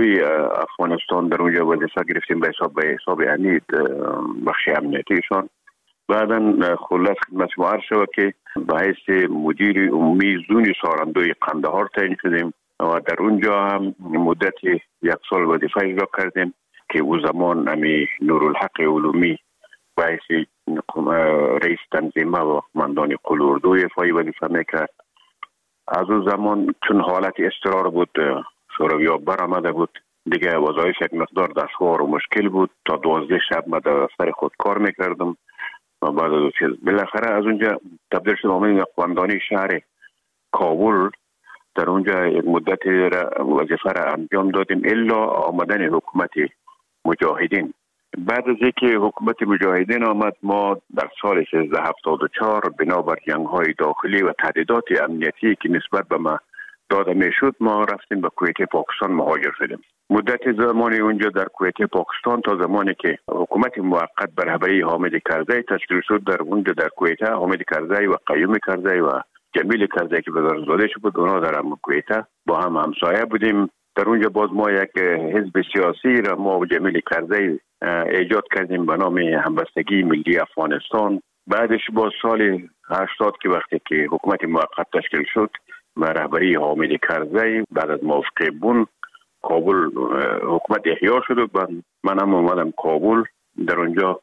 قلوردوی افغانستان در اونجا وظیفه گرفتیم به حساب به حساب یعنی بخش امنیتیشان. بعدا خلاص خدمت شما عرض شود که به حیث مدیر عمومی زون سارندوی قندهار تعیین شدیم و در اونجا هم مدت یک سال وظیفه اجرا کردیم که او زمان امی نورالحق علومی به حیث رئیس تنظیمه و قماندان قلوردوی افای وظیفه میکرد. از اون زمان چون حالت اضطرار بود شوروی‌ها برآمده بود دیگه وظایف یک مقدار دشوار و مشکل بود. تا دوازده شب من در سر خود کار میکردم و بعد از چیز بالاخره از اونجا تبدیل شدم آمدیم قماندانی شهر کابل. در اونجا یک مدت وظیفه را انجام دادیم الا آمدن حکومت مجاهدین. بعد از اینکه حکومت مجاهدین آمد ما در سال سیزده هفتاد و چهار بنابر جنگ‌های داخلی و تهدیدات امنیتی که نسبت به ما داده میشد ما رفتیم به کویت پاکستان مهاجر شدیم. مدت زمانی اونجا در کویت پاکستان تا زمانی که حکومت موقت به رهبری حامد کرزی تشکیل شد در اونجا در کویت حامد کرزی و قیوم کرزی و جمیل کرزی که وزارتزاده شد بود اونا در کویت با هم همسایه بودیم. در اونجا باز ما یک حزب سیاسی را ما و جمیل کرزی ایجاد کردیم به نام همبستگی ملی افغانستان. بعدش با سال هشتاد که وقتی که حکومت موقت تشکیل شد و رهبری حامد کرزی بعد از موافقه بون کابل حکومت احیا شد و من هم اومدم کابل. در اونجا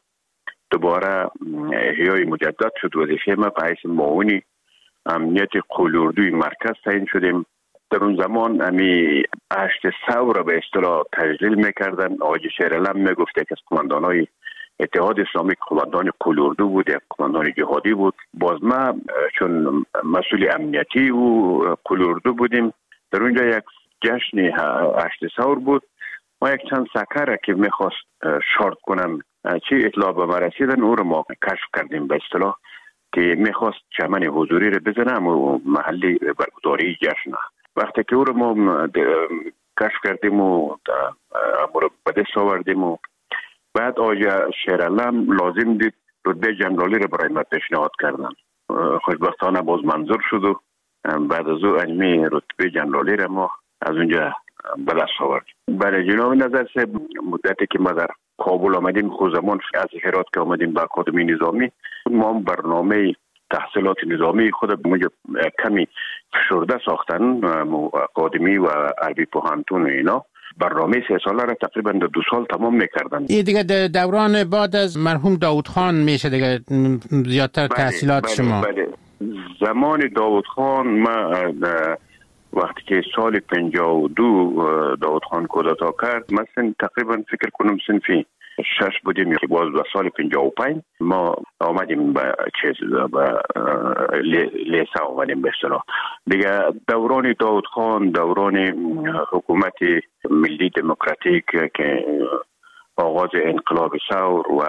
دوباره احیای مجدد شد. وظیفه ما به حیث معاون امنیت قلوردوی مرکز تعیین شدیم. در اون زمان امی هشت سو را به اصطلاح تجلیل میکردن. آقای شیرعلم میگفته که از قماندانای اتحاد اسلامی قماندان قلوردو بود، یک قماندان جهادی بود. باز ما چون مسئول امنیتی و قلوردو بودیم در اونجا یک جشن هشت سور بود. ما یک چند سکر که میخواست شارت کنن چی اطلاع به ما رسیدن او رو ما کشف کردیم به اصطلاح که میخواست چمن حضوری رو بزنم و محلی برگزاری جشن. وقتی که او رو ما کشف کردیم و امور به دست آوردیم و بعد آقای شیرعلم لازم دید رتبه جنرالی رو برای ما پیشنهاد کردن. خوشبختانه باز منظور شد و بعد از او علمی رتبه جنرالی رو ما از اونجا به دست آوردیم. برای جناب نظر سه مدتی که ما در کابل آمدیم خود زمان از هرات که آمدیم به اکادمی نظامی ما برنامه تحصیلات نظامی خود کمی فشرده ساختن اکادمی و عربی پوهنتون و اینا. برنامه سه ساله را تقریبا دو سال تمام میکردن.
این دیگه دوران بعد از مرحوم داود خان میشه دیگه زیادتر بله، تحصیلات بله، شما
بله. زمان داود خان ما وقتی که سال پنجاه و دو داود خان کودتا کرد مثلا تقریبا فکر کنم صنفی شش بودیم که باز به سال پنجاه و پنج ما آمدیم به چیز به لیسه آمدیم به اصطلاح دیگه. دوران داود خان دوران حکومت ملی دموکراتیک که آغاز انقلاب ثور و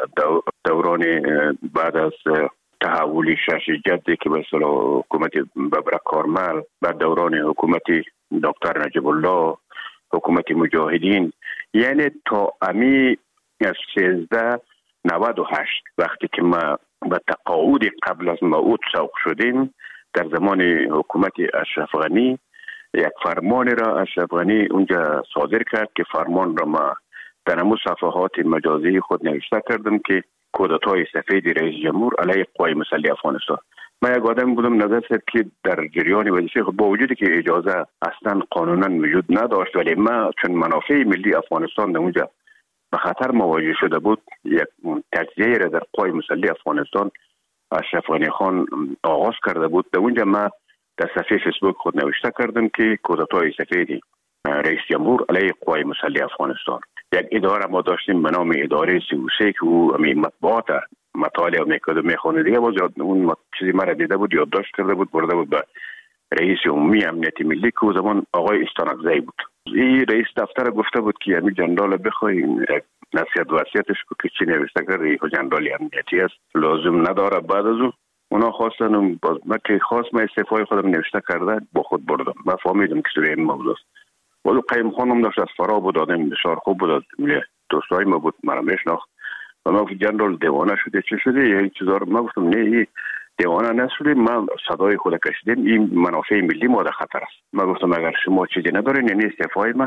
دوران بعد از تحول شش جدی که به اصطلاح حکومت ببرک کارمل، بعد دوران حکومت دکتر نجیب الله، حکومت مجاهدین، یعنی تا امی از سیزده نود و هشت وقتی که ما به تقاعد قبل از موعود سوق شدیم در زمان حکومت اشرف غنی یک فرمان را اشرف غنی اونجا صادر کرد که فرمان را ما در همون صفحات مجازی خود نوشته کردم که کودتای سفید رئیس جمهور علیه قوای مسلح افغانستان. من یک آدم بودم نظر شد که در جریان وظیفه با وجودی که اجازه اصلا قانونا وجود نداشت ولی ما چون منافع ملی افغانستان در اونجا به خطر مواجه شده بود یک تجزیه را در قوای مسلح افغانستان اشرف غنی خان آغاز کرده بود. در اونجا ما در صفحه فیسبوک خود نوشته کردم که کودتای سفید رئیس جمهور علیه قوای مسلح افغانستان. یک اداره ما داشتیم به نام اداره سی و سه که او مطبوعات مطالعه میکرد و میخوانه دیگه باز اون چیزی مرا دیده بود یادداشت کرده بود برده بود به رئیس عمومی امنیت ملی که او زمان آقای استانکزی بود. این رئیس دفتر گفته بود که همین جنرال بخوای نصیحت وصیتش که چی نوشته کرده این جنرال امنیتی است لازم نداره. بعد از اون اونا خواستن باز من که خواست من استعفای خودم نوشته کرده با خود بردم. من فهمیدم که سوی این موضوع است. ولی قیم خانم داشت از فرا بود آدم بسیار خوب بود دوستای ما بود مرا میشناخت و ما گفت جنرال دیوانه شده چه شده یه چیزا رو ما گفتم نه این دیوانه نشده ما صدای خود کشیدیم این منافع ملی ما در خطر است. ما گفتم اگر شما چیزی ندارین یعنی استعفای ما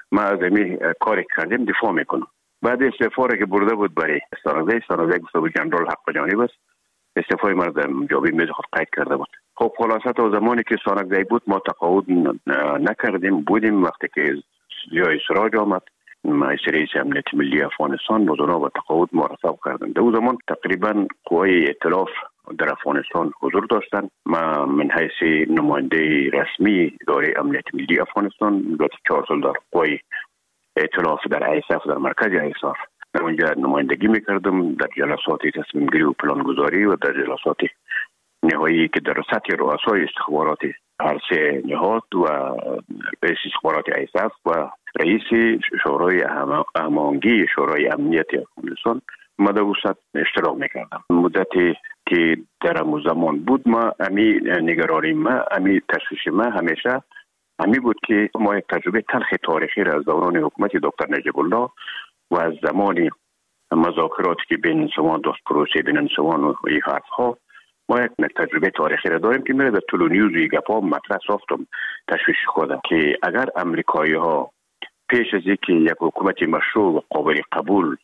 ما از این کاری کردیم دفاع میکنم. بعد استعفا که برده بود برای استانزه استانزه گفته بود جنرال حق جانب است، استعفای مرد جابی میز خود قید کرده بود. خب خلاصه تا زمانی که سانگزی بود ما تقاعد نکردیم، بودیم. وقتی که جای سراج آمد رئیس امنیت ملی افغانستان با جناب تقاعد مرتب کردن. در اون زمان تقریبا قوای ائتلاف در افغانستان حضور داشتن. ما من حیث نماینده رسمی اداره امنیت ملی افغانستان گذشته چهار سال در قوای ائتلاف در ایساف در مرکز ایساف در اونجا نمایندگی میکردم در جلسات تصمیم گیری و پلان گذاری و در جلسات نهایی که در سطح رؤسای استخبارات هر سه نهاد و رئیس استخبارات ایساف و رئیس شورای هماهنگی شورای امنیت افغانستان ما در وسط اشتراک میکردم. مدتی که در همون زمان بود ما امی نگرانی ما امی تشویش ما همیشه امی بود که ما یک تجربه تلخ تاریخی را از دوران حکومت دکتر نجیب الله و از زمان مذاکراتی که بین انسوان دوست پروسه بین انسوان و این حرف ها ما یک تجربه تاریخی را داریم که میره در طول نیوز و گپا مطرح ساختم تشویش خودم که اگر امریکایی ها پیش از اینکه یک حکومت مشروع و قابل قبول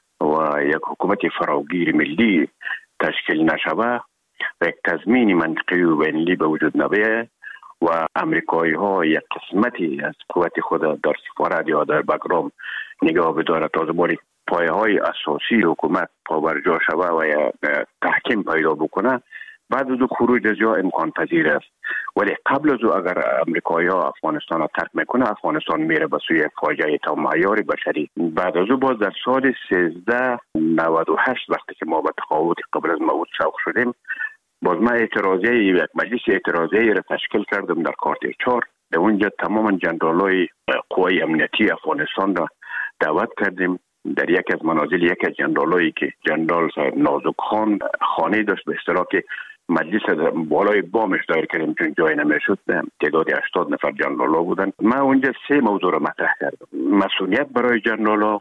و یک حکومت فراگیر ملی تشکیل نشوه و یک تضمین منطقی و بین‌المللی به وجود نبیه و امریکایی ها یک قسمتی از قوت خود در سفارت یا در بگرام نگاه بداره تا زمانی پایه های اساسی حکومت پابرجا شوه و یا تحکیم پیدا بکنه، بعد از خروج از جا امکان پذیر است. ولی قبل از او اگر امریکایی ها افغانستان را ترک میکنه، افغانستان میره به سوی فاجعه تا معیار بشری. بعد از او باز در سال سیزده نود و هشت وقتی که ما به تقاعد قبل از موعود سوق شدیم، باز ما اعتراضیه یک مجلس اعتراضیه را تشکیل کردم در کارت چهار. در اونجا تماما جنرالای قوای امنیتی افغانستان را دعوت کردیم. در یک از منازل یک از جنرالایی که جنرال نازک خان خانه داشت به اصطلاح که مجلس بالای بامش دایر کردیم چون جای نمیشد، تعداد هشتاد نفر جنرالا بودن. من اونجا سه موضوع را مطرح کردم: مسئولیت برای جنرالا،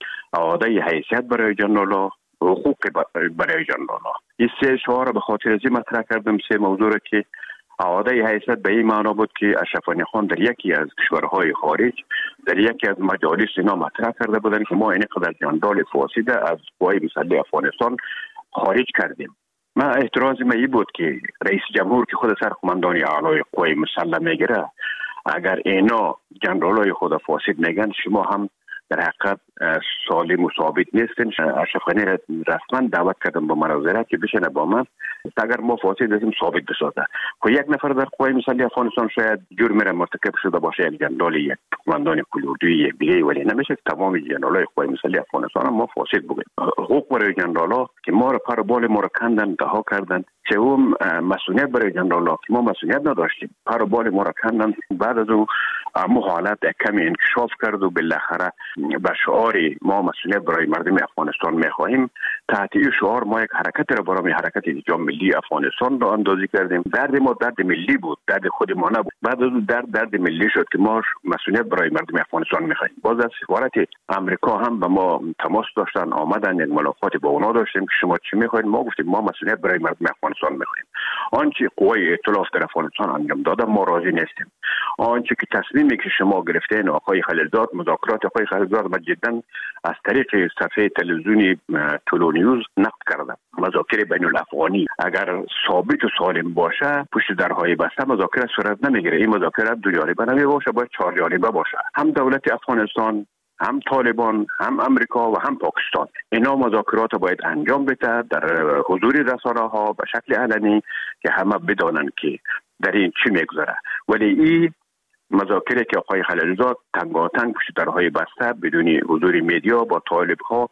اعاده حیثیت برای جنرالا، حقوق برای جنرالا. این سه شعار را به خاطر از این مطرح کردم، سه موضوع را که اعاده حیثیت به این معنا بود که اشرف غنی خان در یکی از کشورهای خارج در یکی از مجالس اینا مطرح کرده بودن که ما این قدر جنرال فاسد از قوای مسلح افغانستان خارج کردیم. ما اعتراض ما این بود که رئیس جمهور که خود سرقماندان اعلای قوای مسلح میگیره، اگر اینا جنرالای خود فاسد میگن، شما هم در حقیقت سالم و ثابت نیستن. اشرف غنی رسما دعوت کردم با مناظره که بشینه با من، اگر ما فاسد هستیم ثابت بسازه. خب یک نفر در قوای مسلح افغانستان شاید جرم را مرتکب شده باشه، یک جنرال، یک قماندان کلوردوی، یک دیگه، ولی نمیشه تمام جنرالای قوای مسلح افغانستان ما فاسد بگیم. حقوق برای جنرالا که ما را پر بال ما را کندن، رها کردن. سوم مسئولیت برای جنرالا که ما مسئولیت نداشتیم، پر بال ما را کندن. بعد از اون مو حالت کمی انکشاف کرد و بالاخره به شعار ما مسئولیت برای مردم افغانستان میخواهیم، تحت این شعار ما یک حرکت را برای حرکت انجام ملی افغانستان را اندازی کردیم. درد ما درد ملی بود، درد خود ما نبود. بعد از اون درد درد ملی شد که ما مسئولیت برای مردم افغانستان میخواهیم. باز از سفارت امریکا هم به ما تماس داشتن، آمدن، یک ملاقات با اونا داشتیم که شما چی میخواهید؟ ما گفتیم ما مسئولیت برای مردم افغانستان میخواهیم. آنچه قوای ائتلاف در افغانستان انجام داده ما راضی نیستیم. آنچه که تصمیمی که شما گرفتین آقای خلیلزاد، مذاکرات آقای خلیلزاد ما جدا از طریق صفحه تلویزیونی طلوع نیوز نقد کردم. مذاکره بین الافغانی اگر ثابت و سالم باشه، پشت درهای بسته مذاکره صورت نمیگیره. این مذاکره دو جانبه نمی باشه، باید چهار جانبه باشه. هم دولت افغانستان، هم طالبان، هم امریکا و هم پاکستان. اینا مذاکرات باید انجام بده در حضور رسانه ها به شکل علنی که همه بدانن که در این چی میگذره. ولی این مذاکره که آقای خلیلزاد تنگاتنگ پشت درهای بسته بدون حضور میدیا با طالب ها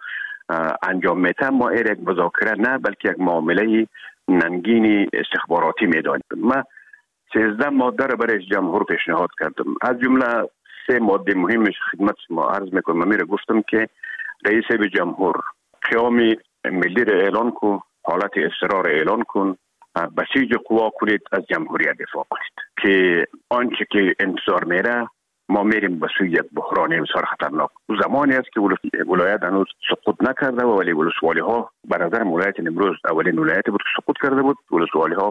انجام میده، ما این یک مذاکره نه بلکه یک معامله ننگین استخباراتی میدانیم. ما سیزده ماده را برای جمهور پیشنهاد کردم. از جمله سه ماده مهمش خدمت ما عرض میکنم. من میره گفتم که رئیس جمهور قیام ملی را اعلان کن، حالت اضطرار اعلان کن، بسیج قوا کنید، از جمهوریت دفاع کنید که آنچه که انتظار میره ما میریم به سوی یک بحران بسیار خطرناک. زمانی است که ولایت هنوز سقوط نکرده و ولی ولسوالی ها به نظر ولایت امروز اولین ولایت بود که سقوط کرده بود. ولسوالی ها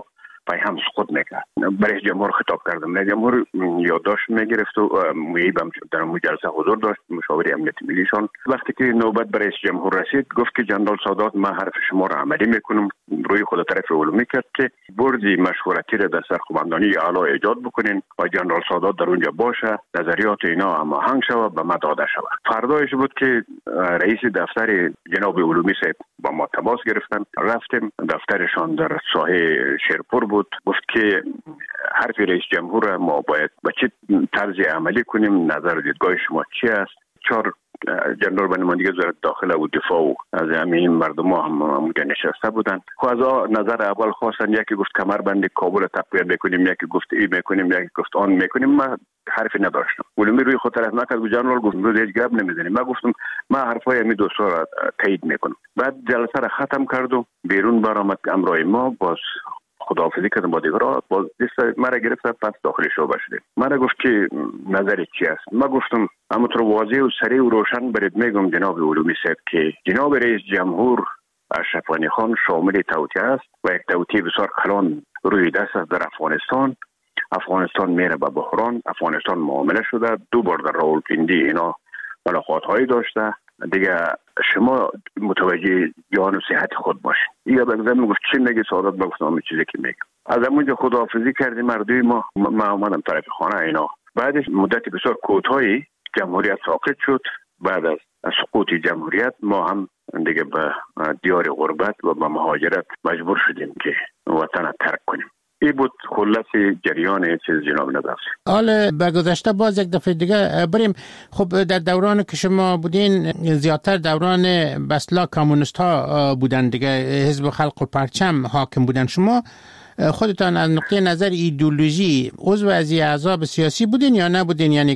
پای هم سقوط میکرد. رئیس جمهور خطاب کردم، رئیس جمهور یادداشت میگرفت و میبم در مجلس حضور داشت، مشاور امنیت ملیشان. وقتی که نوبت برای رئیس جمهور رسید گفت که جنرال سادات ما حرف شما را عملی میکنم، روی خود طرف علومی کرد که بردی مشورتی را در سرخوبندانی اعلی ایجاد بکنین و جنرال سادات در اونجا باشه، نظریات اینا هماهنگ شود به ما داده شود. فردایش بود که رئیس دفتر جناب علومی صاحب با ما تماس گرفتن، رفتیم دفترشان در ساحه شیرپور بود. گفت که حرف رئیس جمهور ما باید با چه طرز عملی کنیم، نظر دیدگاه شما چی است؟ چهار جنرال بنمایندگی وزارت داخله و دفاع و از همین مردم ها هم اونجا نشسته بودن. خب از نظر اول خواستن، یکی گفت کمربند کابل تقویت میکنیم، یکی گفت ای میکنیم، یکی گفت آن میکنیم. ما حرفی نداشتم. علومی روی خود طرف نکرد. جنرال گفت روز هیچ گپ نمیزنیم. ما گفتم ما حرفای همین دوستا را تایید میکنم. بعد جلسه را ختم کرد و بیرون برآمد. امرای ما باز خداحافظی کردم با دیگرها، باز دست مرا گرفت، پس داخل شعبه شدیم. مرا گفت که نظر چی است؟ ما گفتم همونطور واضح و سریع و روشن برید میگم جناب علومی صاحب که جناب رئیس جمهور اشرف غنی خان شامل توطئه است و یک توطئه بسیار کلان روی دست است در افغانستان. افغانستان میره به بحران، افغانستان معامله شده، دو بار در راولپیندی اینا ملاقات هایی داشته. دیگه شما متوجه جان و صحت خود باشین. یا بگذارم میگفت چی میگی سعادت؟ بگفتم همه چیزی که میگم. از همونجا خداحافظی کردیم مردوی ما. ما آمدم طرف خانه اینا. بعدش مدت بسیار کوتاهی جمهوریت ساقط شد. بعد از سقوط جمهوریت ما هم دیگه به دیار غربت و به مهاجرت مجبور شدیم که وطن را ترک کنیم. این بود خلاصه جریان چیز جناب نظر.
حالا به گذشته باز یک دفعه دیگه بریم. خب در دوران که شما بودین زیادتر دوران بسلا کمونیست ها بودن دیگه، حزب خلق و پرچم حاکم بودن. شما خودتان از نقطه نظر ایدئولوژی عضو از احزاب سیاسی بودین یا نبودین، یعنی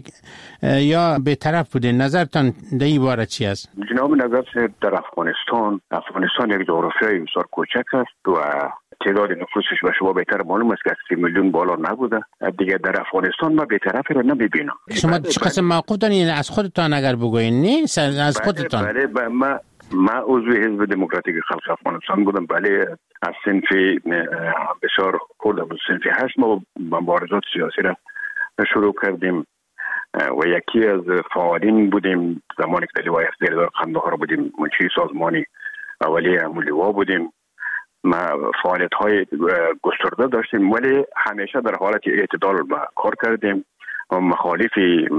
یا به طرف بودین؟ نظرتان در این باره چی است؟
جناب نظر در افغانستان افغانستان یک جغرافیای بسیار کوچک است و تعداد نفوسش به شما بهتر معلوم است که سی میلیون بالا نبوده. دیگه در افغانستان ما بی‌طرفی رو نمیبینم.
شما چه قسم موقف دارین از خودتان اگر بگوین؟ نیست از خودتان.
بله بله ما ما عضو حزب دموکراتیک خلق افغانستان بودم. بله از صنف بسیار خود بود، صنف هشت ما مبارزات سیاسی را شروع کردیم و یکی از فعالین بودیم زمانی که در لوای هفت قندهار بودیم. منشی سازمانی اولیه امولوا بودیم. ما فعالیت های گسترده داشتیم ولی همیشه در حالت اعتدال کار کردیم و مخالف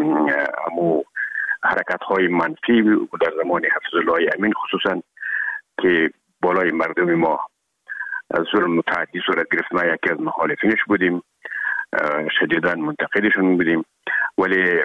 امو حرکت های منفی در زمان حفظ الله امین خصوصا که بالای مردم ما از ظلم متعدی صورت گرفت، ما یکی از مخالفینش بودیم، شدیداً منتقدشون بودیم. ولی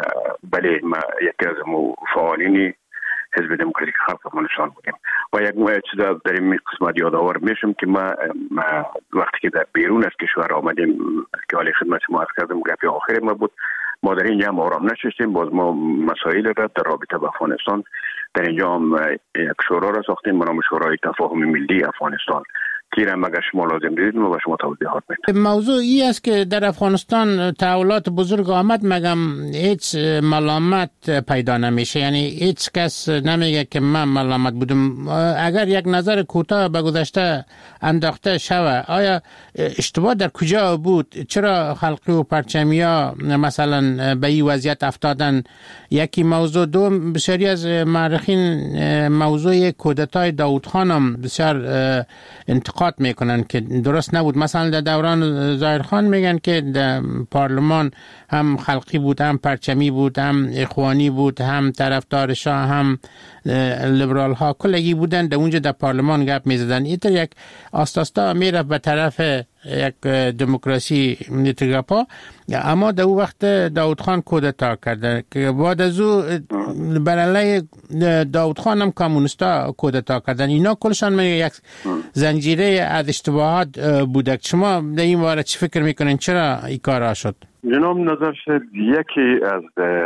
بله ما یکی از امو فعالینی حزب دموکراتیک خلق افغانستان بودیم و یک موقع چیز در این قسمت یادآور میشم که ما, ما وقتی که در بیرون از کشور آمدیم که حالی خدمت شما عرض کردم گپی آخر ما بود، ما در اینجا هم آرام نشستیم. باز ما مسائل را در رابطه با افغانستان در اینجا هم یک شورا را ساختیم به نام شورای تفاهم ملی افغانستان که را مگر شما لازم دیدید ما به شما توضیحات میدیم.
موضوع ای است که در افغانستان تحولات بزرگ آمد، مگم هیچ ملامت پیدا نمیشه، یعنی هیچ کس نمیگه که من ملامت بودم. اگر یک نظر کوتاه به گذشته انداخته شود، آیا اشتباه در کجا بود؟ چرا خلقی و پرچمیا مثلا به این وضعیت افتادن؟ یکی موضوع. دوم، بسیاری از مورخین موضوع کودتای داوود خان هم بسیار انتقاد میکنن که درست نبود. مثلا در دوران ظاهر خان میگن که در پارلمان هم خلقی بود، هم پرچمی بود، هم اخوانی بود، هم طرفدار شاه، هم لیبرال ها کلگی بودن. در اونجا در پارلمان گپ میزدن. اینطور یک آستاستا میره به طرف یک دموکراسی نیتگاپا. اما در اون وقت داوود خان کودتا کرده که بعد از او بر علیه داوود خان هم کمونیستا کودتا کردن. اینا کلشان میگه یک زنجیره از اشتباهات بوده. شما در این باره چی فکر میکنین؟ چرا این کارا شد؟
جناب نظر شد یکی از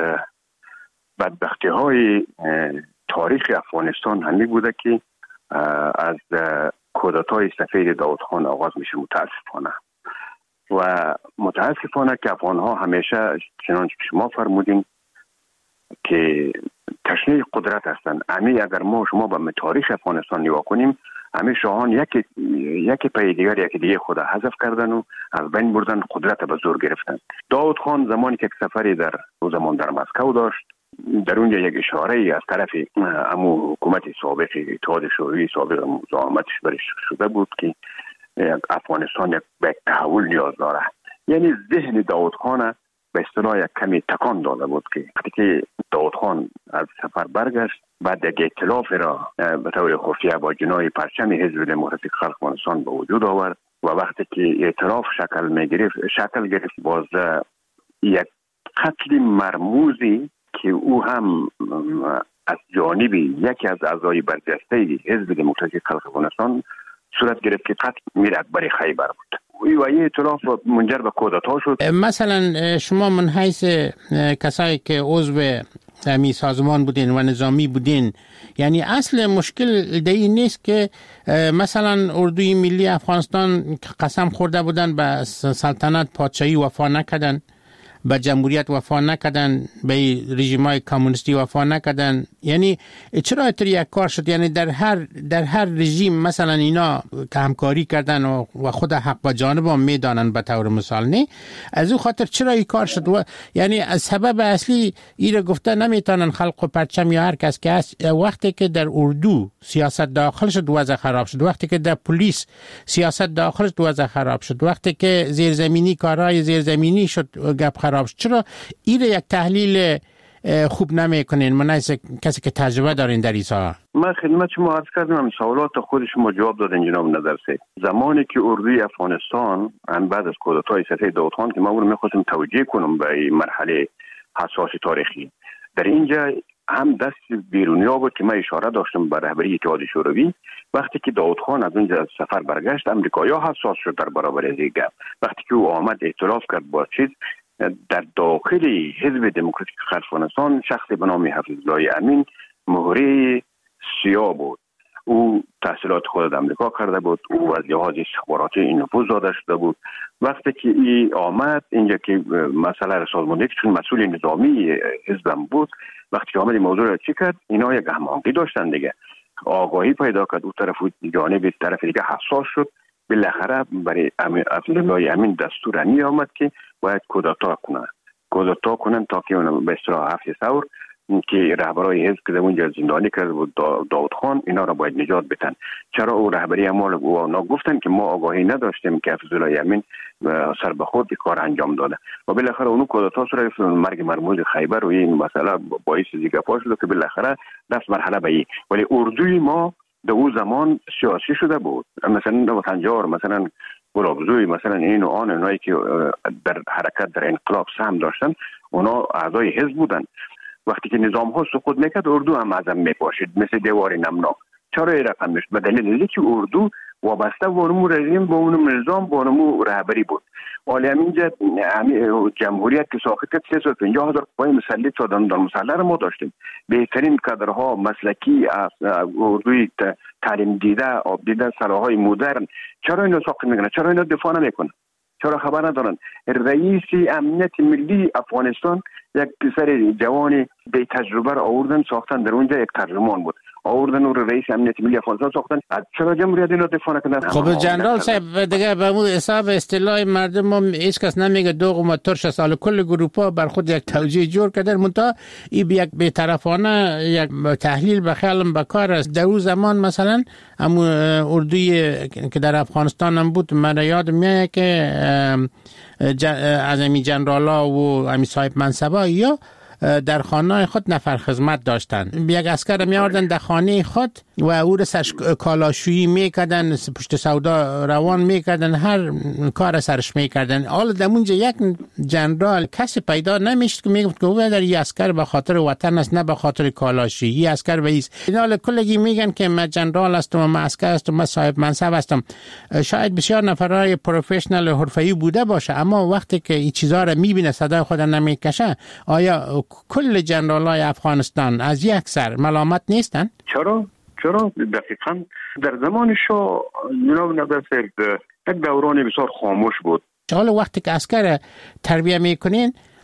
بدبختی های تاریخ افغانستان همین بوده که از کودتای سفید داوود خان آغاز میشه. متاسفانه و متاسفانه که افغان ها همیشه چنانچه شما فرمودین که تشنه قدرت هستند. امی اگر ما شما به تاریخ افغانستان نگاه کنیم، همه شاهان یکی یکی پای دیگر یکی دیگه خود حذف کردن و از بین بردن، قدرت به زور گرفتن. داود خان زمانی که سفری در او زمان در مسکو داشت، در اونجا یک اشاره از طرف امو حکومت سابق اتحاد شوروی سابق مزاحمتش برش شده بود که افغانستان یک به تحول نیاز داره. یعنی ذهن داود خان به اصطلاح یک کمی تکان داده بود که وقتی که داود خان از سفر برگشت، بعد یک ائتلاف را به طور خفیه با جناح پرچم حزب دموکراتیک خلق افغانستان به وجود آورد و وقتی که ائتلاف شکل میگرفت شکل گرفت باز یک قتل مرموزی که او هم از جانب یکی از اعضای برجسته حزب دموکراتیک خلق افغانستان صورت گرفت که قتل میر اکبر خیبر بود و این ائتلاف منجر به کودتا شد.
مثلا شما من حیث کسایی که عضو می سازمان بودین و نظامی بودین، یعنی اصل مشکل دی نیست که مثلا اردوی ملی افغانستان قسم خورده بودن به سلطنت پادشاهی وفا نکردن، به جمهوریت وفا نکردن، به رژیمای کمونیستی وفا نکردن، یعنی چرا اتر یک کار شد؟ یعنی در هر در هر رژیم مثلا اینا که همکاری کردن و خود حق با جانب هم میدانن به طور مثال، نه از او خاطر چرا این کار شد؟ و یعنی از سبب اصلی ایره گفته نمیتونن خلق و پرچم یا هر کس که هست، وقتی که در اردو سیاست داخل شد وضع خراب شد، وقتی که در پلیس سیاست داخل شد وضع خراب شد، وقتی که زیرزمینی کارهای زیرزمینی شد گپ خراب. چرا این یک تحلیل خوب نمی کنین؟ من از کسی که تجربه دارین در ایسا.
من خدمت شما عرض کردم، سوالات خود شما جواب دادن جناب نظرسه. زمانی که اردوی افغانستان هم بعد از کودتای سطح داود خان که ما اون میخواستم توجیه کنم به مرحله حساس تاریخی، در اینجا هم دست بیرونیا بود که من اشاره داشتم به رهبری اتحاد شوروی. وقتی که داود خان از اونجا از سفر برگشت، امریکایی‌ها حساس شد در برابر این گپ. وقتی که او آمد ائتلاف کرد با چیز در داخل حزب دموکراتیک خلق افغانستان، شخصی به نام حفیظالله امین مهره سیاه بود. او تحصیلات خود در امریکا کرده بود، او از لحاظ استخباراتی این نفوذ داده شده بود. وقتی که ای آمد اینجا که مسئله را سازماندهی چون مسئول نظامی حزبم بود، وقتی که آمد این موضوع را چی کرد، اینا یک هماهنگی داشتن دیگه، آگاهی پیدا کرد، او طرف جانب طرف دیگه حساس شد. بالاخره برای حفیظالله امین دستور می آمد که باید کودتا کنن کودتا کنن تا که به اصطلاح هفت ثور که رهبرای حزب که اونجا زندانی کرده بود داود خان، اینا را باید نجات بدن. چرا او رهبری اعمال او گفتن که ما آگاهی نداشتیم که حفیظالله امین سر به خود کار انجام داده و بالاخره اونو کودتا صورت مرگ مرموز خیبر و این مسئله باعث دیگه پاش شد که بالاخره دست مرحله به این. ولی اردوی ما در او زمان سیاسی شده بود، مثلا وطنجار، مثلا گلابزوی، مثلا این و آن، اونایی که در حرکت در انقلاب سهم داشتن اونا اعضای حزب بودن. وقتی که نظام ها سقوط میکرد اردو هم ازم میپاشید مثل دیوار نمناک. چرا این رقم میشد؟ به دلیل که اردو وابسته به اونمو رژیم، به اونمو نظام، به اونمو رهبری بود. ولی همینجا جمهوریت که ساخت کرد سه سال پنجاه هزار پای مسلط شدن در مسلح را ما داشتیم. بهترین کادرها مسلکی اردوی تعلیم دیده، آب دیده، سلاحهای مدرن. چرا اینو ساخت میکنن؟ چرا اینو دفاع نمیکنن؟ چرا خبر ندارن؟ رئیس امنیت ملی افغانستان یک پسر جوان بی تجربه را آوردن ساختن، در اونجا یک ترجمان بود، آوردن او رئیس امنیت ملی افغانستان ساختن. چرا جمهوریت اینو دفاع نکردن؟
خب جنرال صاحب دیگه به مو حساب اصطلاح مردم ما هیچ کس نمیگه دوغ و ترش سال کل گروپا بر خود یک توجیه جور کردن، منتها این یک بی‌طرفانه یک تحلیل به خیالم بکار است. در اون زمان مثلا همون اردوی که در افغانستان هم بود، من یاد میاد که از امی جنرالا و امی صاحب منصبا یا در خانه خود نفر خدمت داشتن. یک اسکر می آوردن در خانه خود و او را سرش کالاشویی میکردن، پشت سودا روان میکردن، هر کار سرش میکردن. حالا در اونجا یک جنرال کسی پیدا نمیشد که میگفت که او در این اسکر به خاطر وطن است، نه به خاطر کالاشویی. این اسکر به ایست. اینا کلگی میگن که من جنرال هستم و من اسکر هستم، من صاحب منصب هستم. شاید بسیار نفرای پروفشنال حرفه‌ای بوده باشه، اما وقتی که این چیزا را میبینه صدای خود نمیکشه، آیا کل جنرالای افغانستان از یک سر ملامت نیستن؟
چرا؟ چرا؟ دقیقاً در زمان شاه جناب نظر یک دوران بسیار خاموش بود.
حالا وقتی که عسکر تربیه میکنین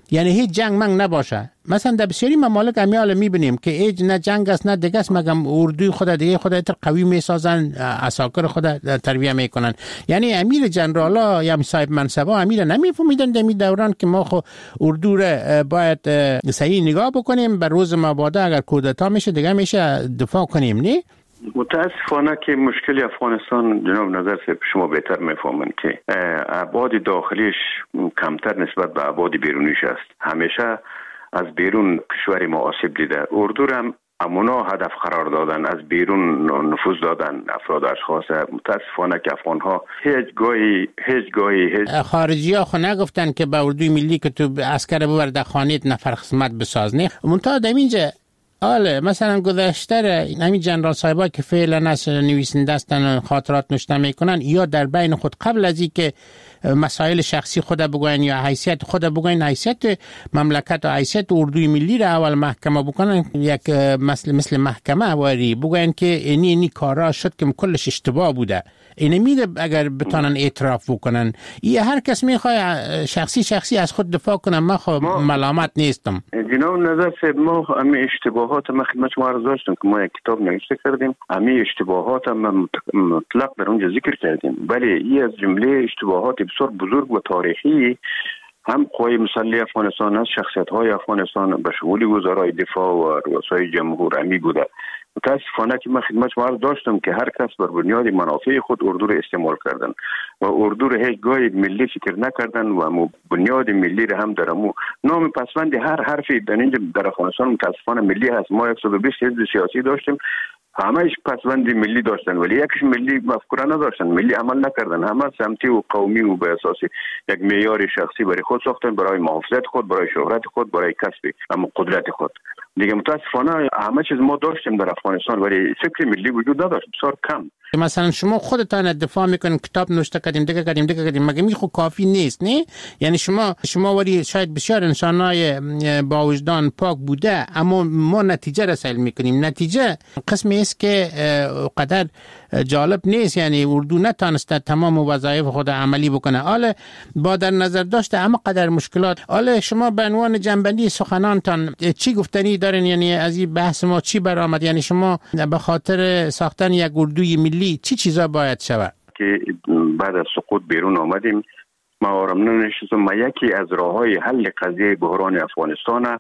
یعنی هیچ جنگ منگ نباشه. مثلا در بسیاری ممالک امیال میبینیم که هیچ نه جنگ است نه دیگه است، مگم اردوی خود دیگه خود تر قوی میسازن، عساکر خود تربیه میکنن. یعنی امیر جنرالا یا صاحب منصبا امیر نمیفهمیدن در این دوران که ما خو اردو را باید صحیح نگاه بکنیم، بر روز مبادا اگر کودتا میشه دیگه میشه دفاع کنیم. نه
متاسفانه که مشکل افغانستان جناب نظر صاحب شما بهتر میفهمند که ابعاد داخلیش کمتر نسبت به ابعاد بیرونیش است. همیشه از بیرون کشور ما آسیب دیده. اردو هم امونا هدف قرار دادن، از بیرون نفوذ دادن افراد اشخاص. متاسفانه که افغان ها هیچ گاهی هیچ گاهی هیچ
خارجی ها خو نگفتن که به اردوی ملی که تو عسکر ببر در خانیت نفر خدمت بساز. نه منتها در اینجا آله مثلا گذشته همین جنرال صاحبا که فعلا از نویسنده هستن خاطرات نوشته میکنن یا در بین خود قبل از این که مسائل شخصی خود بگوین یا حیثیت خود بگوین، حیثیت مملکت و حیثیت اردوی ملی را اول محکمه بکنن، یک مثل مثل محکمه واری بگوین که اینی اینی کارا شد که کلش اشتباه بوده. اینه میده اگر بتانن اعتراف بکنن. این هر کس میخواد شخصی شخصی از خود دفاع کنه. من خود ملامت نیستم.
جناب نظر صاحب ما همه اشتباهات ما خدمت شما عرض داشتم که ما یک کتاب نوشته کردیم، همه اشتباهات ما مطلق در اونجا ذکر کردیم، ولی این از جمله اشتباهات بسیار بزرگ و تاریخی هم قوای مسلح افغانستان است، شخصیت های افغانستان به شمول وزرای دفاع و رؤسای جمهور امی بوده. متاسفانه که من خدمت شما عرض داشتم که هر کس بر بنیاد منافع خود اردو را استعمال کردن و اردو را هیچ گاهی ملی فکر نکردن و بنیاد ملی را هم در امو نام پسوند هر حرفی در اینجا در افغانستان متاسفانه ملی هست. ما صد و بیست حزب سیاسی داشتیم، همهش پسوند ملی داشتن ولی یکیش ملی مفکوره نداشتن، ملی عمل نکردن، همه سمتی و قومی و به اساس یک معیار شخصی برای خود ساختن، برای محافظت خود، برای شهرت خود، برای کسب اما قدرت خود. دیگه متاسفانه همه چیز ما داشتیم در افغانستان ولی فکر ملی وجود نداشت، بسیار کم.
مثلا شما خودتان دفاع میکنین، کتاب نوشته کردیم دیگه کردیم دیگه کردیم، مگه می خو کافی نیست؟ نه یعنی شما شما ولی شاید بسیار انسانای با وجدان پاک بوده اما ما نتیجه رسول میکنیم. نتیجه قسمی است که قدر جالب نیست، یعنی اردو نتانسته تمام وظایف خود عملی بکنه. حالا با در نظر داشته اما قدر مشکلات، حالا شما به عنوان جنبندی سخنانتان چی گفتنی دارین؟ یعنی از این بحث ما چی برآمد؟ یعنی شما به خاطر ساختن یک اردوی ملی چی چیزا باید شود؟
که بعد از سقوط بیرون آمدیم ما آرام ننشستم. ما یکی از راههای حل قضیه بحران افغانستان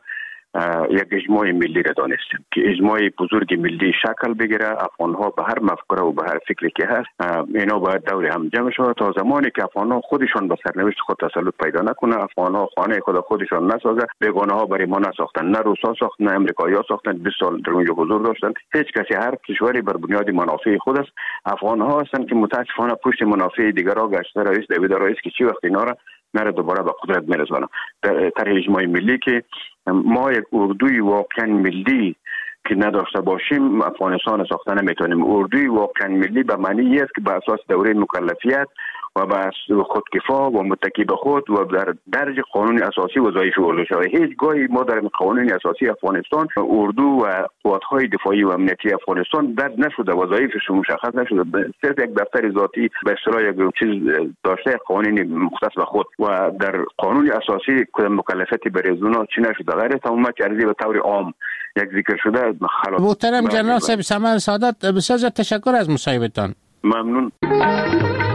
یک اجماع ملی را دانستیم که اجماع بزرگ ملی شکل بگیره. افغان‌ها به هر مفکوره و به هر فکری که هست اینا باید دور هم جمع شود تا زمانی که افغان‌ها خودشان به سرنوشت خود تسلط پیدا نکنه، افغان‌ها خانه خود خودشان نسازه، بیگانه‌ها برای ما نساختن، نه روسا ساختن نه امریکایی‌ها ساختن، بیست سال در اونجا حضور داشتن. هیچ کسی هر کشوری بر بنیاد منافع خود است. افغان‌ها هستند که متأسفانه پشت منافع دیگرها گشته. رئیس دوید رئیس که چی وقت اینا را نره دوباره به قدرت میرسونه. در اجماع ملی که ما یک اردوی واقعا ملی که نداشته باشیم افغانستان ساخته نمیتونیم. اردوی واقعا ملی به معنی است که به اساس دوره مکلفیت و به خودکفا و متکی به خود و در درج قانون اساسی وظایف اردو شود. هیچ گاهی ما در قانون اساسی افغانستان اردو و قوات‌های دفاعی و امنیتی افغانستان درج نشده، وظایفش مشخص نشده. صرف یک دفتر ذاتی به اصطلاح یک چیز داشته قانونی مختص به خود و در قانون اساسی کدام مکلفیتی برای اونا چی نشده. غیر تمام چرزی به طور عام یک ذکر شده.
محترم جنرال صاحب سمر سعادت، بسیار تشکر از مصاحبتان.
ممنون.